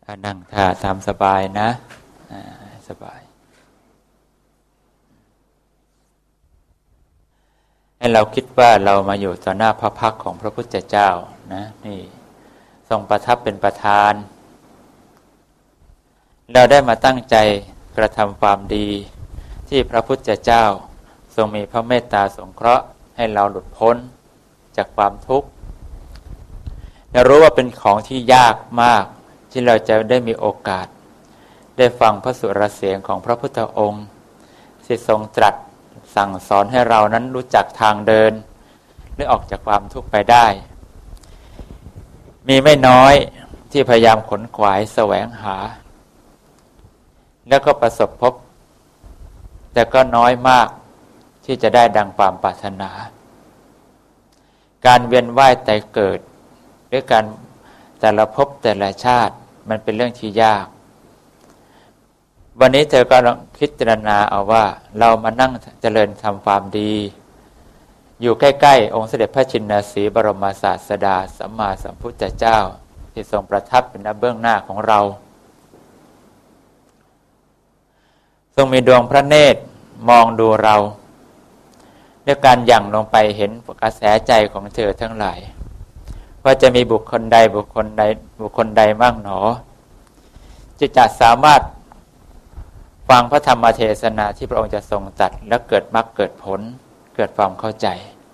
ก็นั่งท่าตามสบายนะสบายให้เราคิดว่าเรามาอยู่ต่อหน้าพระพักตร์ของพระพุทธเจ้านะนี่ทรงประทับเป็นประธานเราได้มาตั้งใจกระทำความดีที่พระพุทธเจ้าทรงมีพระเมตตาสงเคราะห์ให้เราหลุดพ้นจากความทุกข์เรารู้ว่าเป็นของที่ยากมากที่เราจะได้มีโอกาสได้ฟังพระสุรเสียงของพระพุทธองค์ที่ทรงตรัสสั่งสอนให้เรานั้นรู้จักทางเดินและออกจากความทุกข์ไปได้มีไม่น้อยที่พยายามขนขวายแสวงหาแล้วก็ประสบพบแต่ก็น้อยมากที่จะได้ดังความปรารถนาการเวียนว่ายตายเกิดหรือการแต่ละภพแต่ละชาติมันเป็นเรื่องที่ยากวันนี้เธอก็ลองพิจารณาเอาว่าเรามานั่งเจริญทำความดีอยู่ใกล้ๆองค์เสด็จพระชินสีห์บรมศาสดาสัมมาสัมพุทธเจ้าที่ทรงประทับเป็นเบื้องหน้าของเราทรงมีดวงพระเนตรมองดูเราด้วยการหยั่งลงไปเห็นกระแสใจของเธอทั้งหลายว่าจะมีบุคคลใดบุคคลใดมั่งหนอจะสามารถฟังพระธรรมเทศนาที่พระองค์จะทรงตรัสแล้วเกิดมรรคเกิดผลเกิดความเข้าใจ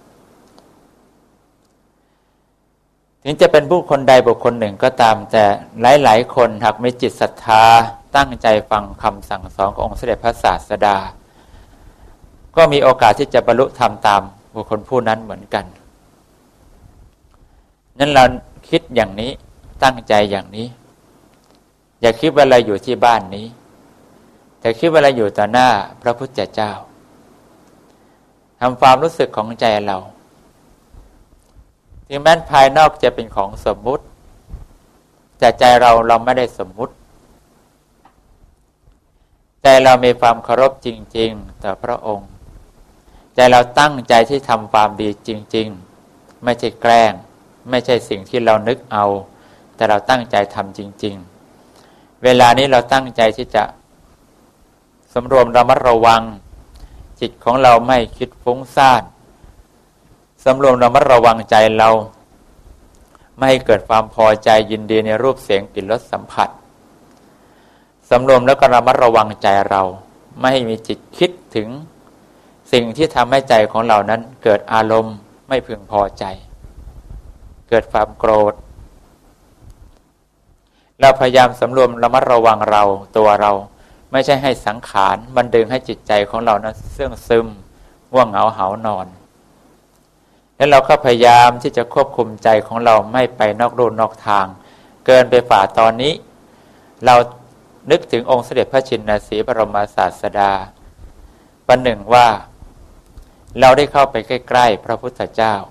ถึงจะเป็นบุคคลใดบุคคลหนึ่งก็ตามแต่หลายๆคนหากมีจิตศรัทธาตั้งใจฟังคำสั่งสอนขององค์เสด็จพระศาสดาก็มีโอกาสที่จะบรรลุธรรมตามบุคคลผู้นั้นเหมือนกันนั้นเราคิดอย่างนี้ตั้งใจอย่างนี้อย่าคิดว่าเราอยู่ที่บ้านนี้แต่คิดว่าเราอยู่ต่อหน้าพระพุทธเจ้าทำความรู้สึกของใจเราถึงแม้ภายนอกจะเป็นของสมมุติแต่ใจเราไม่ได้สมมุติใจเรามีความเคารพจริงๆต่อพระองค์ใจเราตั้งใจที่ทำความดีจริงๆไม่ใช่แกล้งไม่ใช่สิ่งที่เรานึกเอาแต่เราตั้งใจทำจริงๆเวลานี้เราตั้งใจที่จะสำรวมระมัดระวังจิตของเราไม่คิดฟุ้งซ่านสำรวมระมัดระวังใจเราไม่ให้เกิดความพอใจยินดีในรูปเสียงกลิ่นรสสัมผัสสำรวมแล้วก็ระมัดระวังใจเราไม่ให้มีจิตคิดถึงสิ่งที่ทำให้ใจของเรานั้นเกิดอารมณ์ไม่พึงพอใจเกิดความโกรธเราพยายามสำรวมระมัดระวังเราตัวเราไม่ใช่ให้สังขารมันดึงให้จิตใจของเรานั้นเสื่องซึมง่วงเหงาหาวนอนแล้วเราก็พยายามที่จะควบคุมใจของเราไม่ไปนอกรูนอกทางเกินไปฝ่าตอนนี้เรานึกถึงองค์เสด็จพระชินสีห์บรมศาสดาประหนึ่งว่าเราได้เข้าไปใกล้ๆพระพุทธเจ้า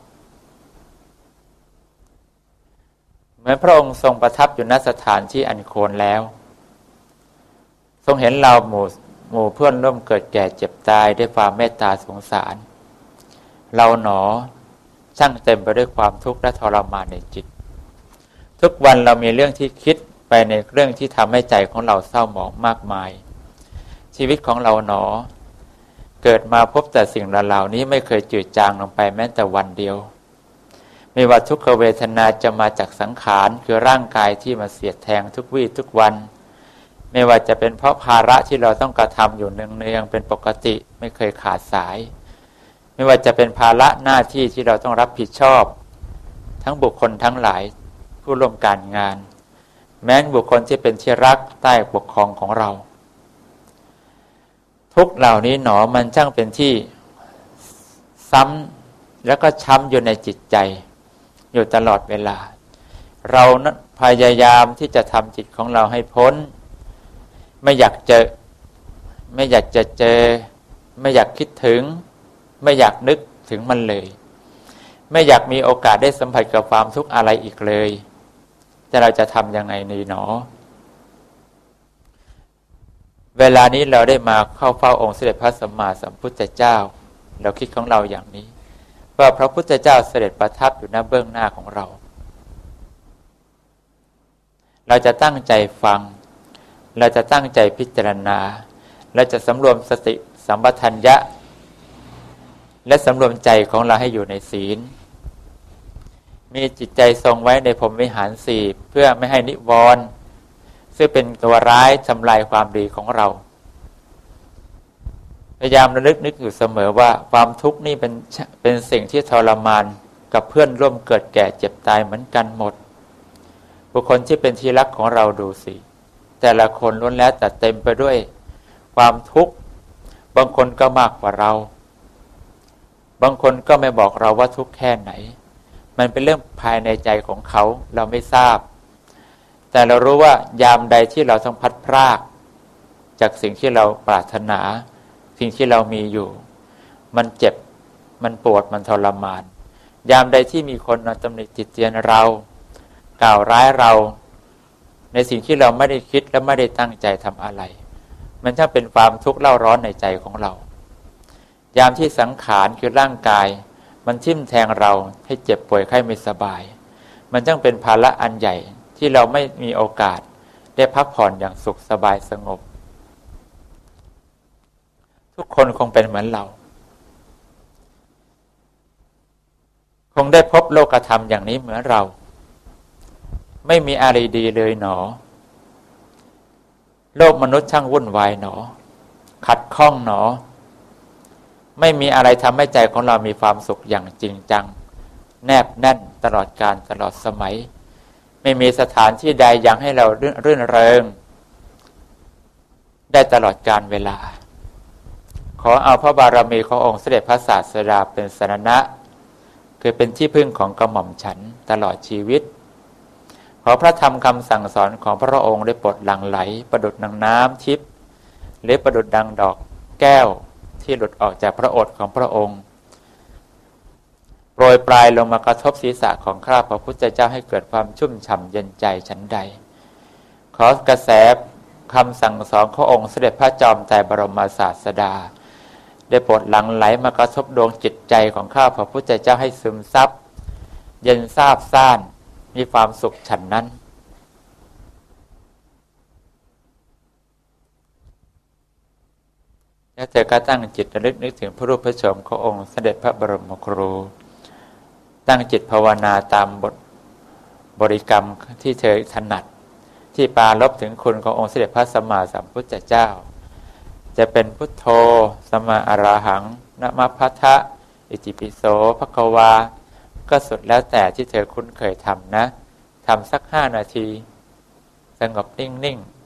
เหมือนพระองค์ทรงประทับอยู่ณสถานที่อันโคนแล้วทรงเห็นเราหมู่เพื่อนร่วมเกิดแก่เจ็บตายด้วยความเมตตาสงสารเราหนอช่างเต็มไปด้วยความทุกข์และทรมานในจิตทุกวันเรามีเรื่องที่คิดไปในเรื่องที่ทำให้ใจของเราเศร้าหมองมากมายชีวิตของเราหนอเกิดมาพบแต่สิ่งเหล่านี้ไม่เคยจืดจางลงไปแม้แต่วันเดียวไม่ว่าทุกขเวทนาจะมาจากสังขารคือร่างกายที่มาเสียดแทงทุกวี่ทุกวันไม่ว่าจะเป็นเพราะภาระที่เราต้องกระทำอยู่เนืองๆเป็นปกติไม่เคยขาดสายไม่ว่าจะเป็นภาระหน้าที่ที่เราต้องรับผิดชอบทั้งบุคคลทั้งหลายผู้ร่วมการงานแม้บุคคลที่เป็นที่รักใต้ปกครองของเราทุกเหล่านี้หนอมันช่างเป็นที่ซ้ำแล้วก็ช้ำอยู่ในจิตใจอยู่ตลอดเวลาเรานั้นพยายามที่จะทำจิตของเราให้พ้นไม่อยากจะเจอไม่อยากคิดถึงไม่อยากนึกถึงมันเลยไม่อยากมีโอกาสได้สัมผัสกับความทุกข์อะไรอีกเลยแต่เราจะทำยังไงนี่หนอเวลานี้เราได้มาเข้าเฝ้าองค์เสด็จพระสัมมาสัมพุทธเจ้าเราคิดของเราอย่างนี้ว่าพระพุทธเจ้าเสด็จประทับอยู่ณเบื้องหน้าของเราเราจะตั้งใจฟังเราจะตั้งใจพิจารณาเราจะสำรวมสติสัมปชัญญะและสำรวมใจของเราให้อยู่ในศีลมีจิตใจทรงไว้ในพรหมวิหารสี่เพื่อไม่ให้นิวรณ์ซึ่งเป็นตัวร้ายทำลายความดีของเราพยายามระลึกนึกอยู่เสมอว่าความทุกข์นี่เป็นสิ่งที่ทรมานกับเพื่อนร่วมเกิดแก่เจ็บตายเหมือนกันหมดบุคคลที่เป็นที่รักของเราดูสิแต่ละคนล้วนแล้วแต่เต็มไปด้วยความทุกข์บางคนก็มากกว่าเราบางคนก็ไม่บอกเราว่าทุกข์แค่ไหนมันเป็นเรื่องภายในใจของเขาเราไม่ทราบแต่เรารู้ว่ายามใดที่เราต้องพัดพรากจากสิ่งที่เราปรารถนาสิ่งที่เรามีอยู่มันเจ็บมันปวดมันทรมานยามใดที่มีคนมาตำหนิติเตียนเรากล่าวร้ายเราในสิ่งที่เราไม่ได้คิดและไม่ได้ตั้งใจทำอะไรมันช่างเป็นความทุกข์เล่าร้อนในใจของเรายามที่สังขารคือร่างกายมันทิ่มแทงเราให้เจ็บป่วยไข้ไม่สบายมันช่างเป็นภาระอันใหญ่ที่เราไม่มีโอกาสได้พักผ่อนอย่างสุขสบายสงบทุกคนคงเป็นเหมือนเราคงได้พบโลกธรรมอย่างนี้เหมือนเราไม่มีอะไรดีเลยหนอโลกมนุษย์ช่างวุ่นวายหนอขัดข้องหนอไม่มีอะไรทำให้ใจของเรามีความสุขอย่างจริงจังแนบแน่นตลอดกาลตลอดสมัยไม่มีสถานที่ใดยังให้เรารื่นเริงได้ตลอดกาลเวลาขอเอาพระบารมีขององค์เสด็จพระศาสดาเป็นสรณะคือเป็นที่พึ่งของกระหม่อมฉันตลอดชีวิตขอพระธรรมคำสั่งสอนของพระองค์ได้โปรดหลั่งไหลประดุจดังน้ำทิพย์หรือประดุจดังดอกแก้วที่หลุดออกจากพระโอษฐ์ของพระองค์โปรยปลายลงมากระทบศีรษะของข้าพระพุทธเจ้าให้เกิดความชุ่มฉ่ำเย็นใจฉันใดขอกระแสคำสั่งสอนขององค์เสด็จพระจอมไตรบรมศาสดาได้โปรดหลั่งไหลมากระทบดวงจิตใจของข้าพระพุทธเจ้าให้ซึมซับเย็นซาบซ่านมีความสุขฉันนั้นแล้วเธอก็ตั้งจิตระลึกนึกถึงพระรูปพระโฉมขององค์เสด็จพระบรมครูตั้งจิตภาวนาตามบทบริกรรมที่เธอถนัดที่ปรารภถึงคุณขององค์เสด็จพระสัมมาสัมพุทธเจ้าจะเป็นพุทโธสัมมาอรหังนะมะพัทธะอิติปิโสภควาก็สุดแล้วแต่ที่เธอคุ้นเคยทำนะทำสัก5 นาทีสงบนิ่งๆ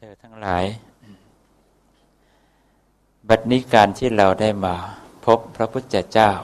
อทั้งหลายบัดนี้การที่เราได้มาพบพระพุทธเจ้า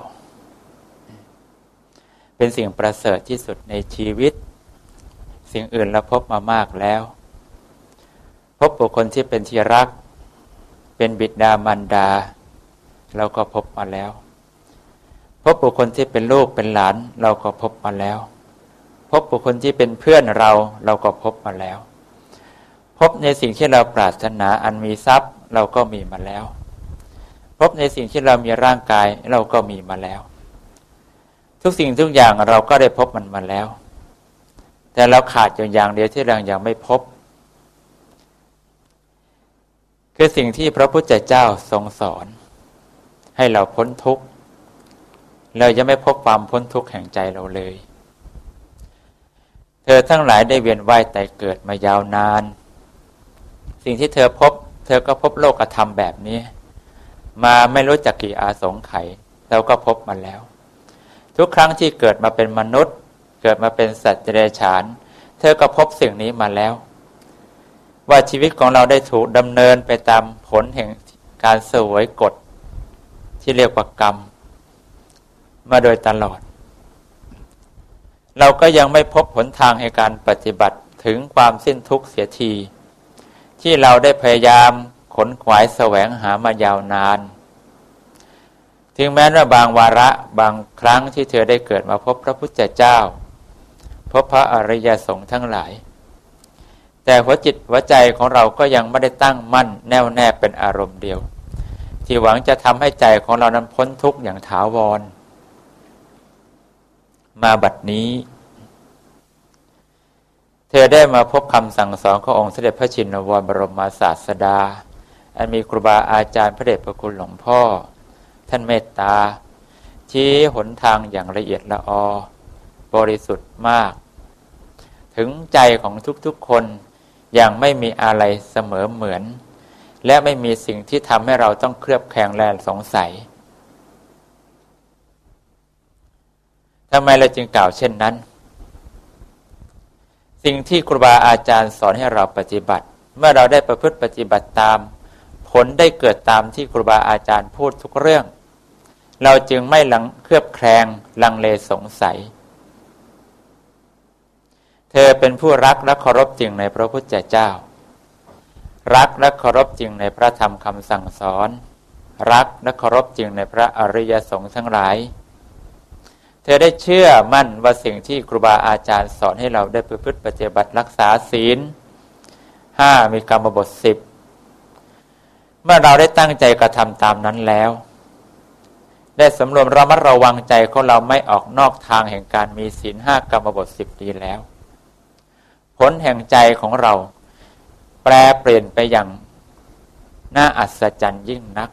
เป็นสิ่งประเสริฐที่สุดในชีวิตสิ่งอื่นเราพบมามากแล้วพบบุคคลที่เป็นที่รักเป็นบิดามารดาเราก็พบมาแล้วพบบุคคลที่เป็นลูกเป็นหลานเราก็พบมาแล้วพบบุคคลที่เป็นเพื่อนเราก็พบมาแล้วพบในสิ่งที่เราปรารถนาอันมีทรัพย์เราก็มีมาแล้วพบในสิ่งที่เรามีร่างกายเราก็มีมาแล้วทุกสิ่งทุกอย่างเราก็ได้พบมันมาแล้วแต่เราขาดอย่างเดียวที่เรายังไม่พบคือสิ่งที่พระพุทธเจ้าทรงสอนให้เราพ้นทุกข์เรายังไม่พบความพ้นทุกข์แห่งใจเราเลยเธอทั้งหลายได้เวียนว่ายตายเกิดมายาวนานสิ่งที่เธอพบเธอก็พบโลกธรรมแบบนี้มาไม่รู้จักกี่อาสงไขยเราก็พบมาแล้วทุกครั้งที่เกิดมาเป็นมนุษย์เกิดมาเป็นสัตว์เดรัจฉานเธอก็พบสิ่งนี้มาแล้วว่าชีวิตของเราได้ถูกดำเนินไปตามผลแห่งการเสวยกฎที่เรียกว่ากรรมมาโดยตลอดเราก็ยังไม่พบหนทางในการปฏิบัติถึงความสิ้นทุกข์เสียทีที่เราได้พยายามขนขวายแสวงหามายาวนานถึงแม้ว่าบางวาระบางครั้งที่เธอได้เกิดมาพบพระพุทธเจ้าพบพระอริยสงฆ์ทั้งหลายแต่หัวจิตหัวใจของเราก็ยังไม่ได้ตั้งมั่นแน่วแน่เป็นอารมณ์เดียวที่หวังจะทำให้ใจของเรานั้นพ้นทุกข์อย่างถาวรมาบัดนี้เธอได้มาพบคำสั่งสอนขององค์เสด็จพระชินวรบรมศาสดาอันมีครูบาอาจารย์พระเดชพระคุณหลวงพ่อท่านเมตตาชี้หนทางอย่างละเอียดละออบริสุทธิ์มากถึงใจของทุกๆคนอย่างไม่มีอะไรเสมอเหมือนและไม่มีสิ่งที่ทำให้เราต้องเคลือบแคลงและสงสัยทำไมเราจึงกล่าวเช่นนั้นสิ่งที่ครูบาอาจารย์สอนให้เราปฏิบัติเมื่อเราได้ประพฤติปฏิบัติตามผลได้เกิดตามที่ครูบาอาจารย์พูดทุกเรื่องเราจึงไม่เคลือบแคลงลังเลสงสัยเธอเป็นผู้รักและเคารพจริงในพระพุทธเจ้ารักและเคารพจริงในพระธรรมคำสั่งสอนรักและเคารพจริงในพระอริยสงฆ์ทั้งหลายเธอได้เชื่อมั่นว่าสิ่งที่ครูบาอาจารย์สอนให้เราได้ประพฤติปฏิบัติรักษาศีล5มีกรรมบท10เมื่อเราได้ตั้งใจกระทำตามนั้นแล้วได้สำรวมระมัดระวังใจของเราไม่ออกนอกทางแห่งการมีศีล5กรรมบท10ดีแล้วผลแห่งใจของเราแปรเปลี่ยนไปอย่างน่าอัศจรรย์ยิ่งนัก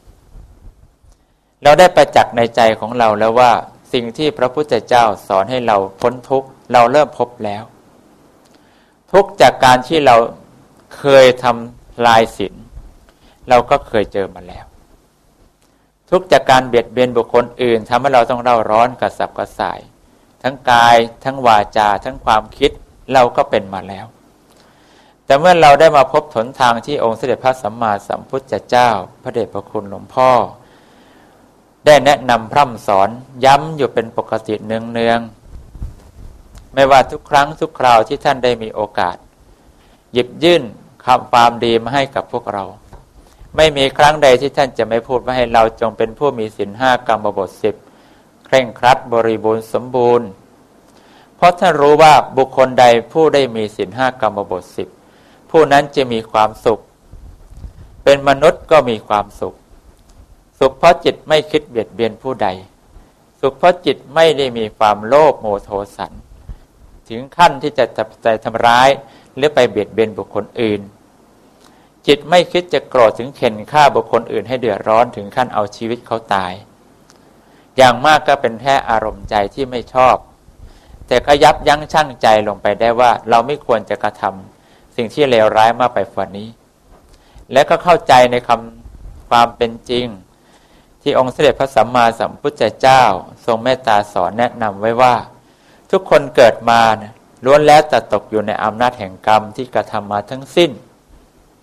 เราได้ประจักษ์ในใจของเราแล้วว่าสิ่งที่พระพุทธเจ้าสอนให้เราพ้นทุกข์เราเริ่มพบแล้วทุกข์จากการที่เราเคยทำลายศีลเราก็เคยเจอมาแล้วทุกข์จากการเบียดเบียนบุคคลอื่นทำให้เราต้องเร่าร้อนกระสับกระส่ายทั้งกายทั้งวาจาทั้งความคิดเราก็เป็นมาแล้วแต่เมื่อเราได้มาพบหนทางที่องค์เสด็จพระสัมมาสัมพุทธเจ้าพระเดชพระคุณหลวงพ่อได้แนะนำพร่ำสอนย้ำอยู่เป็นปกติเนืองๆไม่ว่าทุกครั้งทุกคราวที่ท่านได้มีโอกาสหยิบยื่นความดีมาให้กับพวกเราไม่มีครั้งใดที่ท่านจะไม่พูดว่าให้เราจงเป็นผู้มีศีล5กรรมบท10เคร่งครัดบริบูรณ์สมบูรณ์เพราะท่านรู้ว่าบุคคลใดผู้ได้มีศีล5กรรมบท10ผู้นั้นจะมีความสุขเป็นมนุษย์ก็มีความสุขสุขเพราะจิตไม่คิดเบียดเบียนผู้ใดสุขเพราะจิตไม่ได้มีความโลภโมโทสันถึงขั้นที่จะทำร้ายหรือไปเบียดเบียนบุคคลอื่นจิตไม่คิดจะโกรธถึงเข็นฆ่าบุคคลอื่นให้เดือดร้อนถึงขั้นเอาชีวิตเขาตายอย่างมากก็เป็นแค่อารมณ์ใจที่ไม่ชอบแต่ก็ยับยั้งชั่งใจลงไปได้ว่าเราไม่ควรจะกระทำสิ่งที่เลวร้ายมากไปกว่านี้และก็เข้าใจในความเป็นจริงที่องค์เสด็จพระสัมมาสัมพุทธเจ้าทรงเมตตาสอนแนะนำไว้ว่าทุกคนเกิดมาล้วนแล้วแต่ตกอยู่ในอำนาจแห่งกรรมที่กระทำมาทั้งสิ้น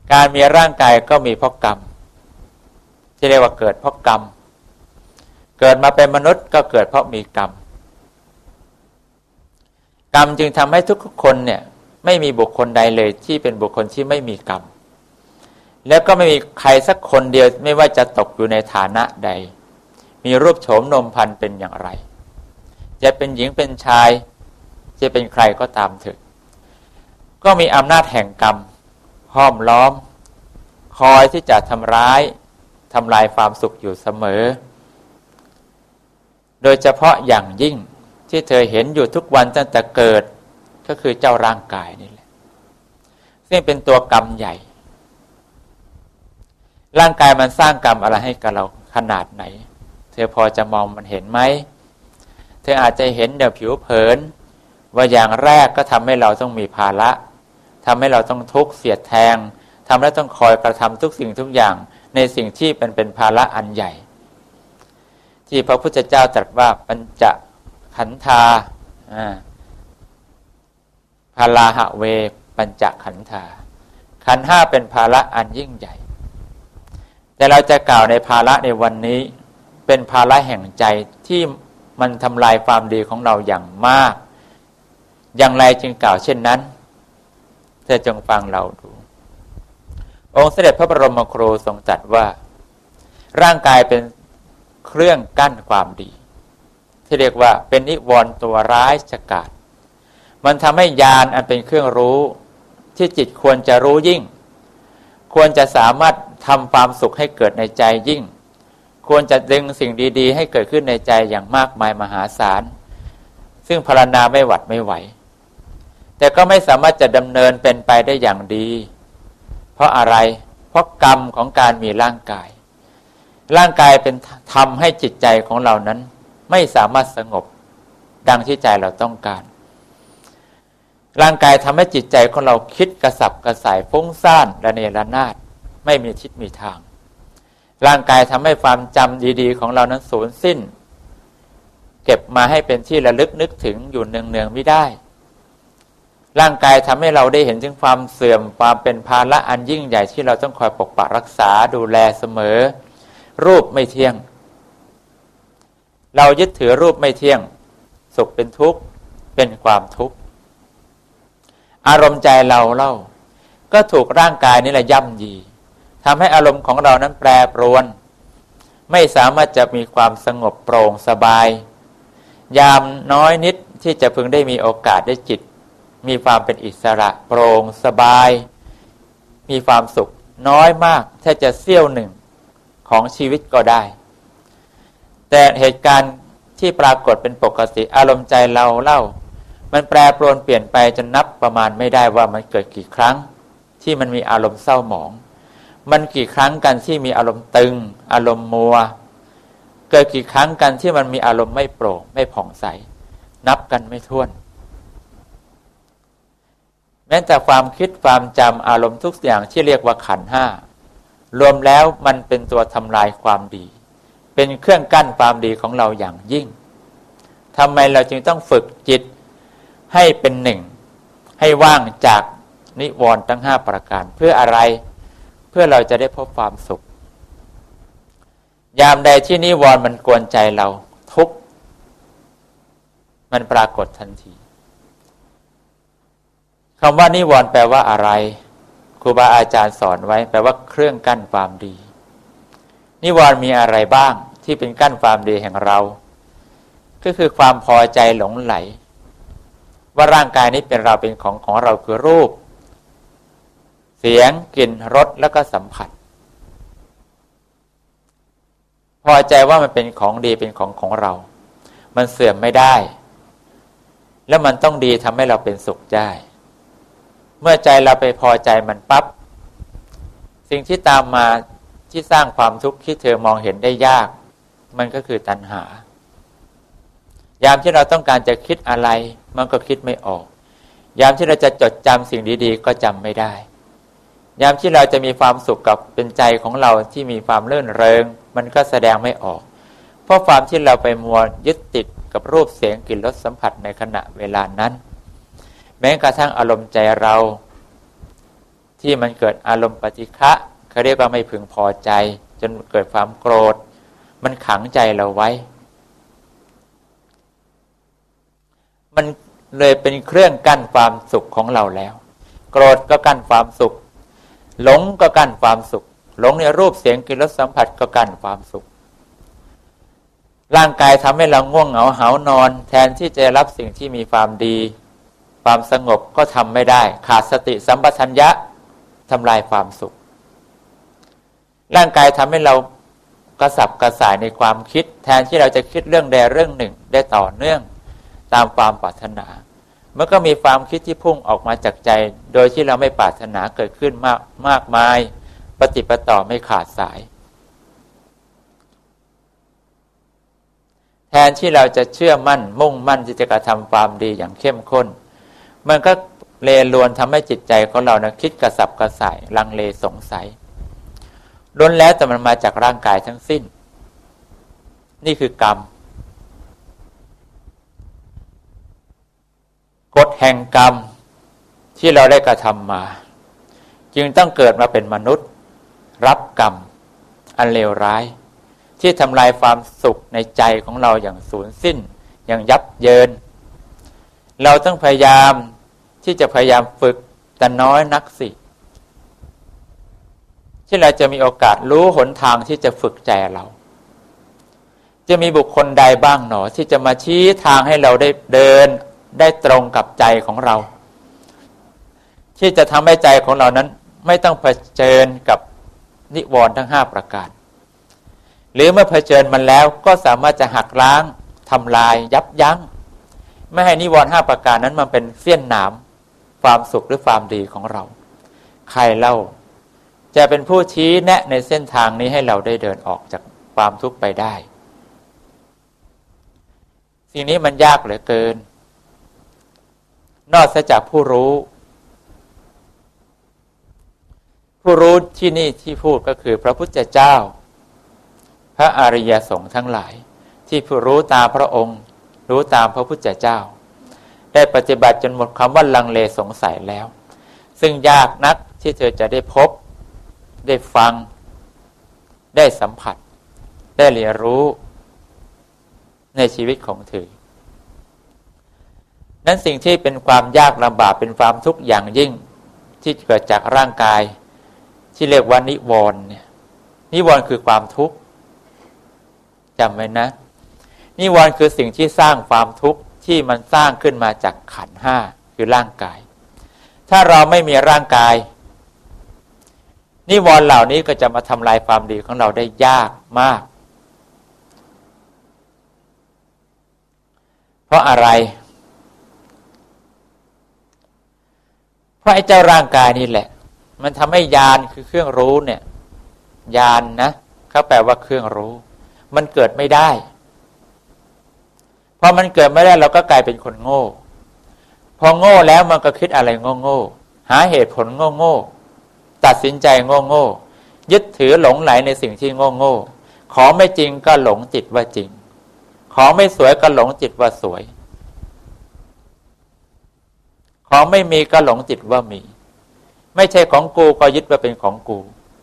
การมีร่างกายก็มีเพราะกรรมที่เรียกว่าเกิดเพราะกรรมเกิดมาเป็นมนุษย์ก็เกิดเพราะมีกรรมกรรมจึงทำให้ทุกคนเนี่ยไม่มีบุคคลใดเลยที่เป็นบุคคลที่ไม่มีกรรมแล้วก็ไม่มีใครสักคนเดียวไม่ว่าจะตกอยู่ในฐานะใดมีรูปโฉมนมพรรณเป็นอย่างไรจะเป็นหญิงเป็นชายจะเป็นใครก็ตามเถิดก็มีอำนาจแห่งกรรมห้อมล้อมคอยที่จะทำร้ายทำลายความสุขอยู่เสมอโดยเฉพาะอย่างยิ่งที่เธอเห็นอยู่ทุกวันตั้งแต่เกิดก็คือเจ้าร่างกายนี่แหละซึ่งเป็นตัวกรรมใหญ่ร่างกายมันสร้างกรรมอะไรให้กับเราขนาดไหนเธอพอจะมองมันเห็นไหมเธออาจจะเห็นเดี๋ยวผิวเผินว่าอย่างแรกก็ทำให้เราต้องมีภาระทำให้เราต้องทุกข์เสียดแทงทำให้ต้องคอยกระทำทุกสิ่งทุกอย่างในสิ่งที่เป็นภาระอันใหญ่ที่พระพุทธเจ้าตรัสว่าปัญจขันธาภาราหะเวปัญจขันธาขันธ์ห้าเป็นภาระอันยิ่งใหญ่แต่เราจะกล่าวในภาระในวันนี้เป็นภาระแห่งใจที่มันทำลายความดีของเราอย่างมากอย่างไรจึงกล่าวเช่นนั้นเธอจงฟังเราดูองค์เสด็จพระบรมครูทรงตรัสว่าร่างกายเป็นเครื่องกั้นความดีที่เรียกว่าเป็นนิวรณ์ตัวร้ายฉกาจมันทำให้ญาณอันเป็นเครื่องรู้ที่จิตควรจะรู้ยิ่งควรจะสามารถทำความสุขให้เกิดในใจยิ่งควรจะดึงสิ่งดีๆให้เกิดขึ้นในใจอย่างมากมายมหาศาลซึ่งพรรณนาไม่หวัดไม่ไหวแต่ก็ไม่สามารถจะดำเนินเป็นไปได้อย่างดีเพราะอะไรเพราะกรรมของการมีร่างกายร่างกายเป็นทำให้จิตใจของเรานั้นไม่สามารถสงบดังที่ใจเราต้องการร่างกายทำให้จิตใจของเราคิดกระสับกระส่ายฟุ้งซ่านระเนระนาดไม่มีทิศมีทางร่างกายทำให้ความจำดีๆของเรานั้นสูญสิ้นเก็บมาให้เป็นที่ระลึกนึกถึงอยู่เนืองๆไม่ได้ร่างกายทำให้เราได้เห็นถึงความเสื่อมความเป็นภาระอันยิ่งใหญ่ที่เราต้องคอยปกปักรักษาดูแลเสมอรูปไม่เที่ยงเรายึดถือรูปไม่เที่ยงสุขเป็นทุกข์เป็นความทุกข์อารมณ์ใจเราเล่าก็ถูกร่างกายนี่แหละย่ำยีทำให้อารมณ์ของเรานั้นแปรปรวนไม่สามารถจะมีความสงบโปร่งสบายยามน้อยนิดที่จะพึงได้มีโอกาสได้จิตมีความเป็นอิสระโปร่งสบายมีความสุขน้อยมากแค่จะเสี้ยวหนึ่งของชีวิตก็ได้แต่เหตุการณ์ที่ปรากฏเป็นปกติอารมณ์ใจเราเล่ามันแปรปรวนเปลี่ยนไปจนนับประมาณไม่ได้ว่ามันเกิดกี่ครั้งที่มันมีอารมณ์เศร้าหมองมันกี่ครั้งกันที่มีอารมณ์ตึงอารมณ์มัวเกิดกี่ครั้งกันที่มันมีอารมณ์ไม่โปร่งไม่ผ่องใสนับกันไม่ถ้วนแม้แต่ความคิดความจำอารมณ์ทุกอย่างที่เรียกว่าขันธ์ห้ารวมแล้วมันเป็นตัวทำลายความดีเป็นเครื่องกั้นความดีของเราอย่างยิ่งทำไมเราจึงต้องฝึกจิตให้เป็นหนึ่งให้ว่างจากนิวรณ์ทั้ง5ประการเพื่ออะไรเพื่อเราจะได้พบความสุขยามใดที่นิวรณ์มันกวนใจเราทุกข์มันปรากฏทันทีคำว่านิวรณ์แปลว่าอะไรครูบาอาจารย์สอนไว้แปลว่าเครื่องกั้นความดีนิวรณ์มีอะไรบ้างที่เป็นกั้นความดีแห่งเราก็คือความพอใจหลงไหลว่าร่างกายนี้เป็นเราเป็นของเราคือรูปเสียงกลิ่นรสแล้วก็สัมผัสพอใจว่ามันเป็นของดีเป็นของเรามันเสื่อมไม่ได้แล้วมันต้องดีทำให้เราเป็นสุขได้เมื่อใจเราไปพอใจมันปั๊บสิ่งที่ตามมาที่สร้างความทุกข์ที่เธอมองเห็นได้ยากมันก็คือตัณหายามที่เราต้องการจะคิดอะไรมันก็คิดไม่ออกยามที่เราจะจดจำสิ่งดีๆก็จำไม่ได้ยามที่เราจะมีความสุขกับเป็นใจของเราที่มีความรื่นเริงมันก็แสดงไม่ออกเพราะความที่เราไปมัวยึดติดกับรูปเสียงกลิ่นรสสัมผัสในขณะเวลานั้นแม้กระทั่งอารมณ์ใจเราที่มันเกิดอารมณ์ปฏิฆะเขาเรียกว่าไม่พึงพอใจจนเกิดความโกรธมันขังใจเราไว้มันเลยเป็นเครื่องกั้นความสุขของเราแล้วโกรธก็กั้นความสุขหลงก็กั้นความสุขหลงในรูปเสียงกลิ่นรสสัมผัสก็กั้นความสุขร่างกายทำให้เราง่วงเหงาหาวนอนแทนที่จะรับสิ่งที่มีความดีความสงบก็ทำไม่ได้ขาดสติสัมปชัญญะทำลายความสุขร่างกายทำให้เรากระสับกระส่ายในความคิดแทนที่เราจะคิดเรื่องใดเรื่องหนึ่งได้ต่อเนื่องตามความปรารถนามันก็มีความคิดที่พุ่งออกมาจากใจโดยที่เราไม่ปรารถนาเกิดขึ้นมากมายปฏิปต่อไม่ขาดสายแทนที่เราจะเชื่อมั่นมุ่งมั่นที่จะกระทำความดีอย่างเข้มข้นมันก็เลลวนทำให้จิตใจของเรานะคิดกระสับกระส่ายลังเลสงสัยล้วนแล้วแต่มันมาจากร่างกายทั้งสิ้นนี่คือกรรมกฎแห่งกรรมที่เราได้กระทำมาจึงต้องเกิดมาเป็นมนุษย์รับกรรมอันเลวร้ายที่ทำลายความสุขในใจของเราอย่างสูญสิ้นอย่างยับเยินเราต้องพยายามที่จะพยายามฝึกแต่น้อยนักสิที่เราจะมีโอกาสรู้หนทางที่จะฝึกใจเราจะมีบุคคลใดบ้างหนอที่จะมาชี้ทางให้เราได้เดินได้ตรงกับใจของเราที่จะทำให้ใจของเรานั้นไม่ต้องเผชิญกับนิวรณ์ทั้ง5ประการหรือเมื่อเผชิญมันแล้วก็สามารถจะหักล้างทำลายยับยั้งไม่ให้นิวรณ์5ประการนั้นมันเป็นเสี้ยนหนามความสุขหรือความดีของเราใครเล่าจะเป็นผู้ชี้แนะในเส้นทางนี้ให้เราได้เดินออกจากความทุกข์ไปได้สิ่งนี้มันยากเหลือเกินนอกจากผู้รู้ที่นี่ที่พูดก็คือพระพุทธเจ้าพระอริยสงฆ์ทั้งหลายที่ผู้รู้ตามพระองค์รู้ตามพระพุทธเจ้าได้ปฏิบัติจนหมดคำว่าลังเลสงสัยแล้วซึ่งยากนักที่เธอจะได้พบได้ฟังได้สัมผัสได้เรียนรู้ในชีวิตของเธอนั้นสิ่งที่เป็นความยากลำบากเป็นความทุกข์อย่างยิ่งที่เกิดจากร่างกายที่เรียกว่านิวรณ์เนี่ยนิวรณ์คือความทุกข์จำไว้นะนิวรณ์คือสิ่งที่สร้างความทุกข์ที่มันสร้างขึ้นมาจากขันธ์5คือร่างกายถ้าเราไม่มีร่างกายนิวรณ์เหล่านี้ก็จะมาทำลายความดีของเราได้ยากมากเพราะอะไรเพราะไอ้เจ้าร่างกายนี่แหละมันทำให้ญาณคือเครื่องรู้เนี่ยญาณนะเขาแปลว่าเครื่องรู้มันเกิดไม่ได้พอมันเกิดไม่ได้เราก็กลายเป็นคนโง่พอโง่แล้วมันก็คิดอะไรโง่ๆหาเหตุผลโง่ๆตัดสินใจโง่ๆยึดถือหลงไหลในสิ่งที่โง่ๆของไม่จริงก็หลงจิตว่าจริงของไม่สวยก็หลงจิตว่าสวยของไม่มีก็หลงจิตว่ามีไม่ใช่ของกูก็ยึดว่าเป็นของกู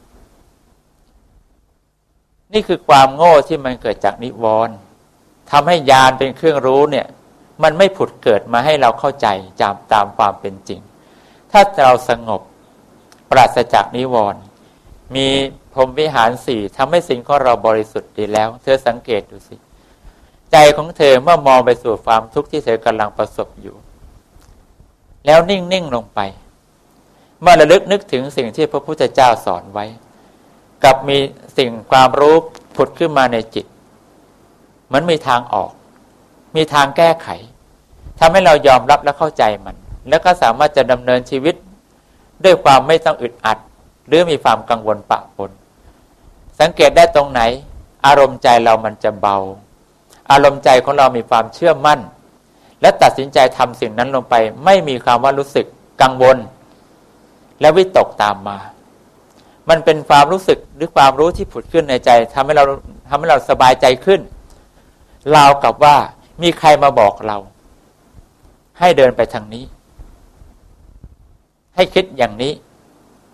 นี่คือความโง่ที่มันเกิดจากนิวรณ์ทำให้ญาณเป็นเครื่องรู้เนี่ยมันไม่ผุดเกิดมาให้เราเข้าใจจำตามความเป็นจริงถ้าเราสงบปราศจากนิวรณ์มีพรหมวิหาร4ทำให้สิ่งของเราบริสุทธิ์ดีแล้วเธอสังเกตดูสิใจของเธอเมื่อมองไปสู่ความทุกข์ที่เธอกำลังประสบอยู่แล้วนิ่งๆลงไปเมื่อระลึกนึกถึงสิ่งที่พระพุทธเจ้าสอนไว้กับมีสิ่งความรู้ผุดขึ้นมาในจิตมันมีทางออกมีทางแก้ไขทำให้เรายอมรับและเข้าใจมันแล้วก็สามารถจะดำเนินชีวิตด้วยความไม่ต้องอึดอัดหรือมีความกังวลปะปนสังเกตได้ตรงไหนอารมณ์ใจเรามันจะเบาอารมณ์ใจของเรามีความเชื่อมั่นและตัดสินใจทำสิ่งนั้นลงไปไม่มีความว่ารู้สึกกังวลและวิตกตามมามันเป็นความรู้สึกหรือความรู้ที่ผุดขึ้นในใจทำให้เราสบายใจขึ้นราวกับว่ามีใครมาบอกเราให้เดินไปทางนี้ให้คิดอย่างนี้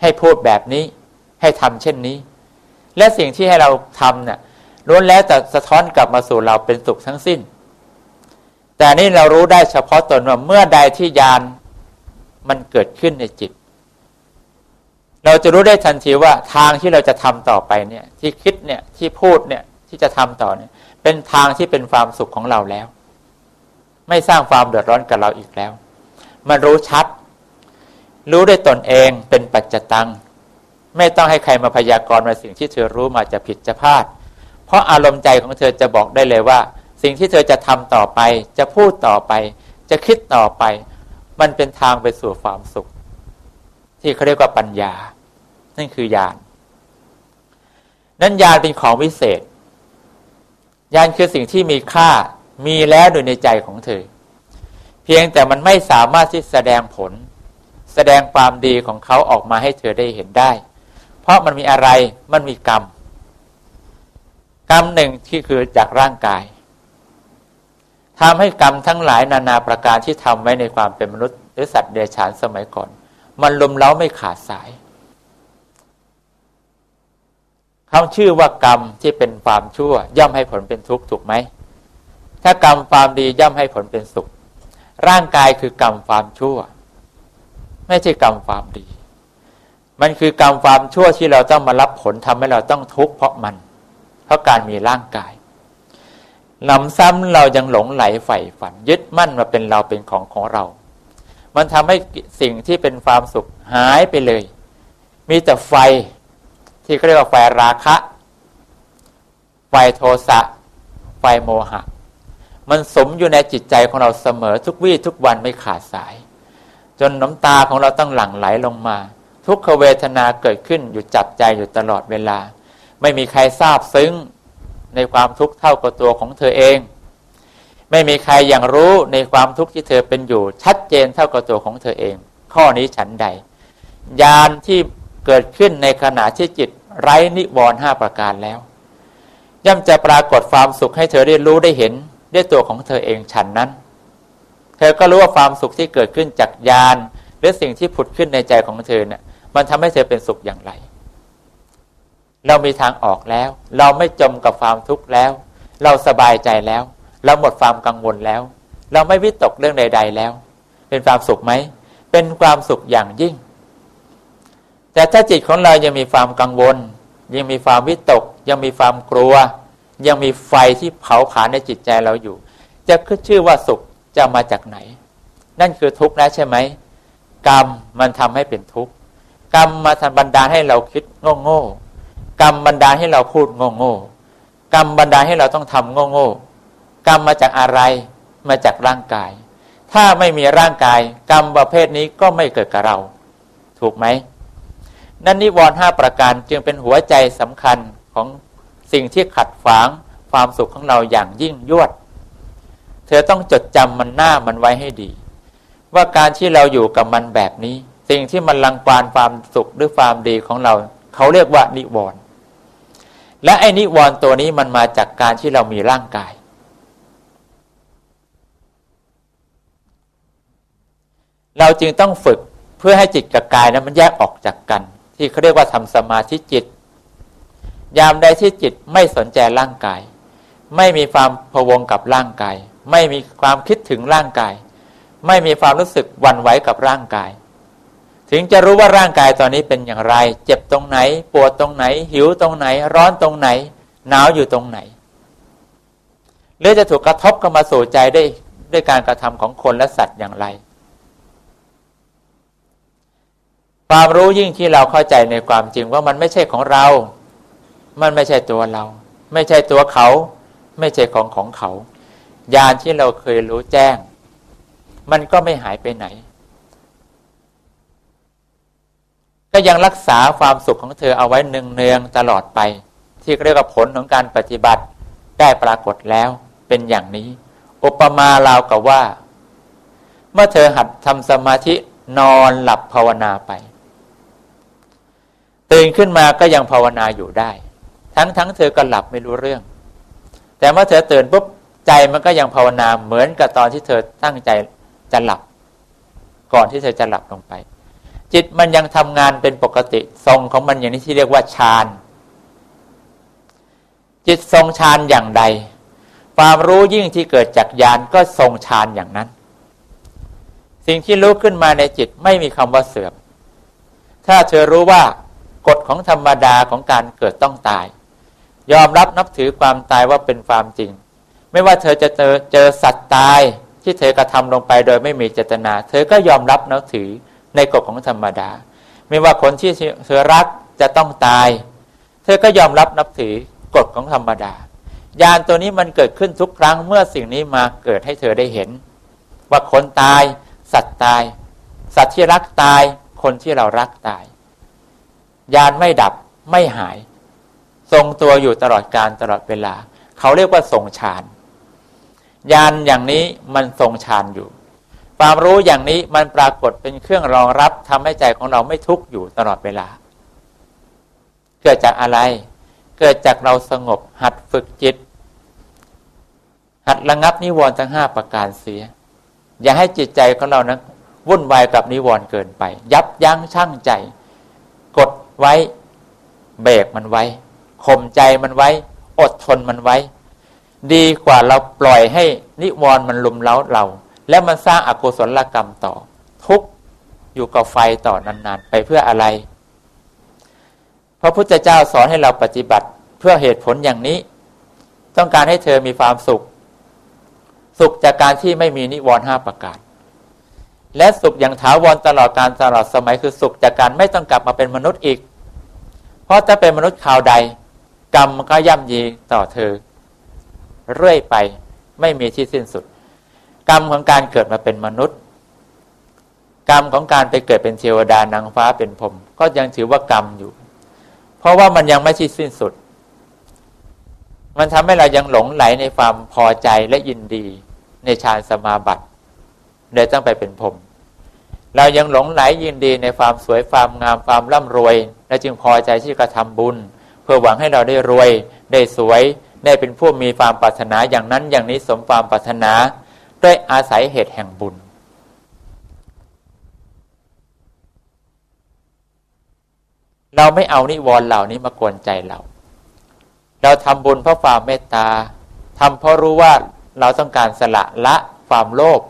ให้พูดแบบนี้ให้ทำเช่นนี้และสิ่งที่ให้เราทำเนี่ยล้วนแล้วแต่สะท้อนกลับมาสู่เราเป็นสุขทั้งสิ้นแต่นี่เรารู้ได้เฉพาะตนว่าเมื่อใดที่ญาณมันเกิดขึ้นในจิตเราจะรู้ได้ทันทีว่าทางที่เราจะทำต่อไปเนี่ยที่คิดเนี่ยที่พูดเนี่ยที่จะทำต่อเนี่ยเป็นทางที่เป็นความสุขของเราแล้วไม่สร้างความเดือดร้อนกับเราอีกแล้วมันรู้ชัดรู้ด้วยตนเองเป็นปัจจตังไม่ต้องให้ใครมาพยากรณ์ว่าสิ่งที่เธอรู้มาจะผิดจะพลาดเพราะอารมณ์ใจของเธอจะบอกได้เลยว่าสิ่งที่เธอจะทำต่อไปจะพูดต่อไปจะคิดต่อไปมันเป็นทางไปสู่ความสุขที่เขาเรียกว่าปัญญานั่นคือญาณนั้นญาณเป็นของวิเศษญาณคือสิ่งที่มีค่ามีแล้วโดยในใจของเธอเพียงแต่มันไม่สามารถที่แสดงผลแสดงความดีของเขาออกมาให้เธอได้เห็นได้เพราะมันมีอะไรมันมีกรรมหนึ่งที่คือจากร่างกายทำให้กรรมทั้งหลายนานาประการที่ทำไว้ในความเป็นมนุษย์หรือสัตว์เดรัจฉานสมัยก่อนมันลุมเล้าไม่ขาดสายเขาชื่อว่ากรรมที่เป็นความชั่วย่อมให้ผลเป็นทุกข์ถูกไหมถ้ากรรมความดีย่อมให้ผลเป็นสุขร่างกายคือกรรมความชั่วไม่ใช่กรรมความดีมันคือกรรมความชั่วที่เราต้องมารับผลทำให้เราต้องทุกข์เพราะการมีร่างกายหนำซ้ำเรายังหลงไหลใฝ่ฝันยึดมั่นมาเป็นเราเป็นของเรามันทำให้สิ่งที่เป็นความสุขหายไปเลยมีแต่ไฟที่เขาเรียกว่าไฟราคะไฟโทสะไฟโมหะมันสมอยู่ในจิตใจของเราเสมอทุกวี่ทุกวันไม่ขาดสายจนน้ำตาของเราต้องหลั่งไหลลงมาทุกขเวทนาเกิดขึ้นอยู่จับใจอยู่ตลอดเวลาไม่มีใครทราบซึ้งในความทุกข์เท่ากับตัวของเธอเองไม่มีใครอย่างรู้ในความทุกข์ที่เธอเป็นอยู่ชัดเจนเท่ากับตัวของเธอเองข้อนี้ฉันใดญาณที่เกิดขึ้นในขณะที่จิตไร้นิวรณ์5ประการแล้วย่อมจะปรากฏความสุขให้เธอได้รู้ได้เห็นด้วยตัวของเธอเองฉันนั้นเธอก็รู้ว่าความสุขที่เกิดขึ้นจากญาณหรือสิ่งที่ผุดขึ้นในใจของเธอเนี่ยมันทำให้เธอเป็นสุขอย่างไรเรามีทางออกแล้วเราไม่จมกับความทุกข์แล้วเราสบายใจแล้วเราหมดความกังวลแล้วเราไม่วิตกเรื่องใดๆแล้วเป็นความสุขไหมเป็นความสุขอย่างยิ่งแต่ถ้าจิตของเรายังมีความกังวลยังมีความวิตกยังมีความกลัวยังมีไฟที่เผาผลาญในจิตใจเราอยู่จะขึ้นชื่อว่าสุขจะมาจากไหนนั่นคือทุกข์นะใช่ไหมกรรมมันทำให้เป็นทุกข์กรรมมาทำบันดาลให้เราคิดโง่ๆกรรมบันดาลให้เราพูดโง่ๆกรรมบันดาลให้เราต้องทำโง่ๆกรรมมาจากอะไรมาจากร่างกายถ้าไม่มีร่างกายกรรมประเภทนี้ก็ไม่เกิดกับเราถูกไหมนั่นนิวรณ์5ประการจึงเป็นหัวใจสำคัญของสิ่งที่ขัดขวางความสุขของเราอย่างยิ่งยวดเธอต้องจดจำมันหน้ามันไว้ให้ดีว่าการที่เราอยู่กับมันแบบนี้สิ่งที่มันรังควานความสุขหรือความดีของเราเขาเรียกว่านิวรณ์และไอ้นิวรณ์ตัวนี้มันมาจากการที่เรามีร่างกายเราจึงต้องฝึกเพื่อให้จิตกับกายนั้นมันแยกออกจากกันที่เขาเรียกว่าทำสมาธิจิตยามใดที่จิตไม่สนใจร่างกายไม่มีความพะวงกับร่างกายไม่มีความคิดถึงร่างกายไม่มีความรู้สึกหวั่นไหวกับร่างกายถึงจะรู้ว่าร่างกายตอนนี้เป็นอย่างไรเจ็บตรงไหนปวดตรงไหนหิวตรงไหนร้อนตรงไหนหนาวอยู่ตรงไหนหรือจะถูกกระทบเข้ามาสู่ใจด้วยการกระทำของคนและสัตว์อย่างไรความรู้ยิ่งที่เราเข้าใจในความจริงว่ามันไม่ใช่ของเรามันไม่ใช่ตัวเราไม่ใช่ตัวเขาไม่ใช่ของเขาญาณที่เราเคยรู้แจ้งมันก็ไม่หายไปไหนก็ยังรักษาความสุขของเธอเอาไว้เนืองๆตลอดไปที่เรียกว่าผลของการปฏิบัติได้ปรากฏแล้วเป็นอย่างนี้อุปมาราวกับว่าเมื่อเธอหัดทำสมาธินอนหลับภาวนาไปตื่นขึ้นมาก็ยังภาวนาอยู่ได้ทั้งเธอก็หลับไม่รู้เรื่องแต่เมื่อเธอตื่นปุ๊บใจมันก็ยังภาวนาเหมือนกับตอนที่เธอตั้งใจจะหลับก่อนที่เธอจะหลับลงไปจิตมันยังทำงานเป็นปกติทรงของมันอย่างนี้ที่เรียกว่าฌานจิตทรงฌานอย่างใดความรู้ยิ่งที่เกิดจากญาณก็ทรงฌานอย่างนั้นสิ่งที่รู้ขึ้นมาในจิตไม่มีคำว่าเสื่อมถ้าเธอรู้ว่ากฎของธรรมดาของการเกิดต้องตายยอมรับนับถือความตายว่าเป็นความจริงไม่ว่าเธอจะเจอสัตว์ตายที่เธอกระทำลงไปโดยไม่มีเจตนาเธอก็ยอมรับนับถือในกฎของธรรมดาไม่ว่าคนที่เธอรักจะต้องตายเธอก็ยอมรับนับถือกฎของธรรมดาญาณตัวนี้มันเกิดขึ้นทุกครั้งเมื่อสิ่งนี้มาเกิดให้เธอได้เห็นว่าคนตายสัตว์ตายสัตว์ที่รักตายคนที่เรารักตายญาณไม่ดับไม่หายทรงตัวอยู่ตลอดกาลตลอดเวลาเขาเรียกว่าทรงฌานญาณอย่างนี้มันทรงฌานอยู่ความรู้อย่างนี้มันปรากฏเป็นเครื่องรองรับทำให้ใจของเราไม่ทุกข์อยู่ตลอดเวลาเกิดจากอะไรเกิดจากเราสงบหัดฝึกจิตหัดระงับนิวรณ์ทั้ง5ประการเสียอย่าให้จิตใจของเรานั้นวุ่นวายกับนิวรณ์เกินไปยับยั้งชั่งใจกดไว้เบรกมันไว้ข่มใจมันไว้อดทนมันไว้ดีกว่าเราปล่อยให้นิวรณ์มันลุมเร้าเราแล้วมันสร้างอกุศลกรรมต่อทุกข์อยู่กับไฟต่อนานๆไปเพื่ออะไรพระพุทธเจ้าสอนให้เราปฏิบัติเพื่อเหตุผลอย่างนี้ต้องการให้เธอมีความสุขจากการที่ไม่มีนิวรณ์5ประการและสุขอย่างถาวรตลอดกาลตลอดสมัยคือสุขจากการไม่ต้องกลับมาเป็นมนุษย์อีกเพราะถ้าเป็นมนุษย์คราวใดกรรมมันก็ย่ำยีต่อเธอเรื่อยไปไม่มีที่สิ้นสุดกรรมของการเกิดมาเป็นมนุษย์กรรมของการไปเกิดเป็นเทวดานางฟ้าเป็นพรหมก็ยังถือว่ากรรมอยู่เพราะว่ามันยังไม่สิ้นสุดมันทำให้เรายังหลงไหลในความพอใจและยินดีในฌานสมาบัติเลยต้องไปเป็นพรหมเรายังหลงไหลยินดีในความสวยความงามความร่ำรวยและจึงพอใจที่จะทำบุญเพื่อหวังให้เราได้รวยได้สวยได้เป็นผู้มีความปรารถนาอย่างนั้นอย่างนี้สมความปรารถนาด้วยอาศัยเหตุแห่งบุญเราไม่เอานิวรณ์เหล่านี้มากวนใจเราทำบุญเพราะความเมตตาทำเพราะรู้ว่าเราต้องการสละความโลภ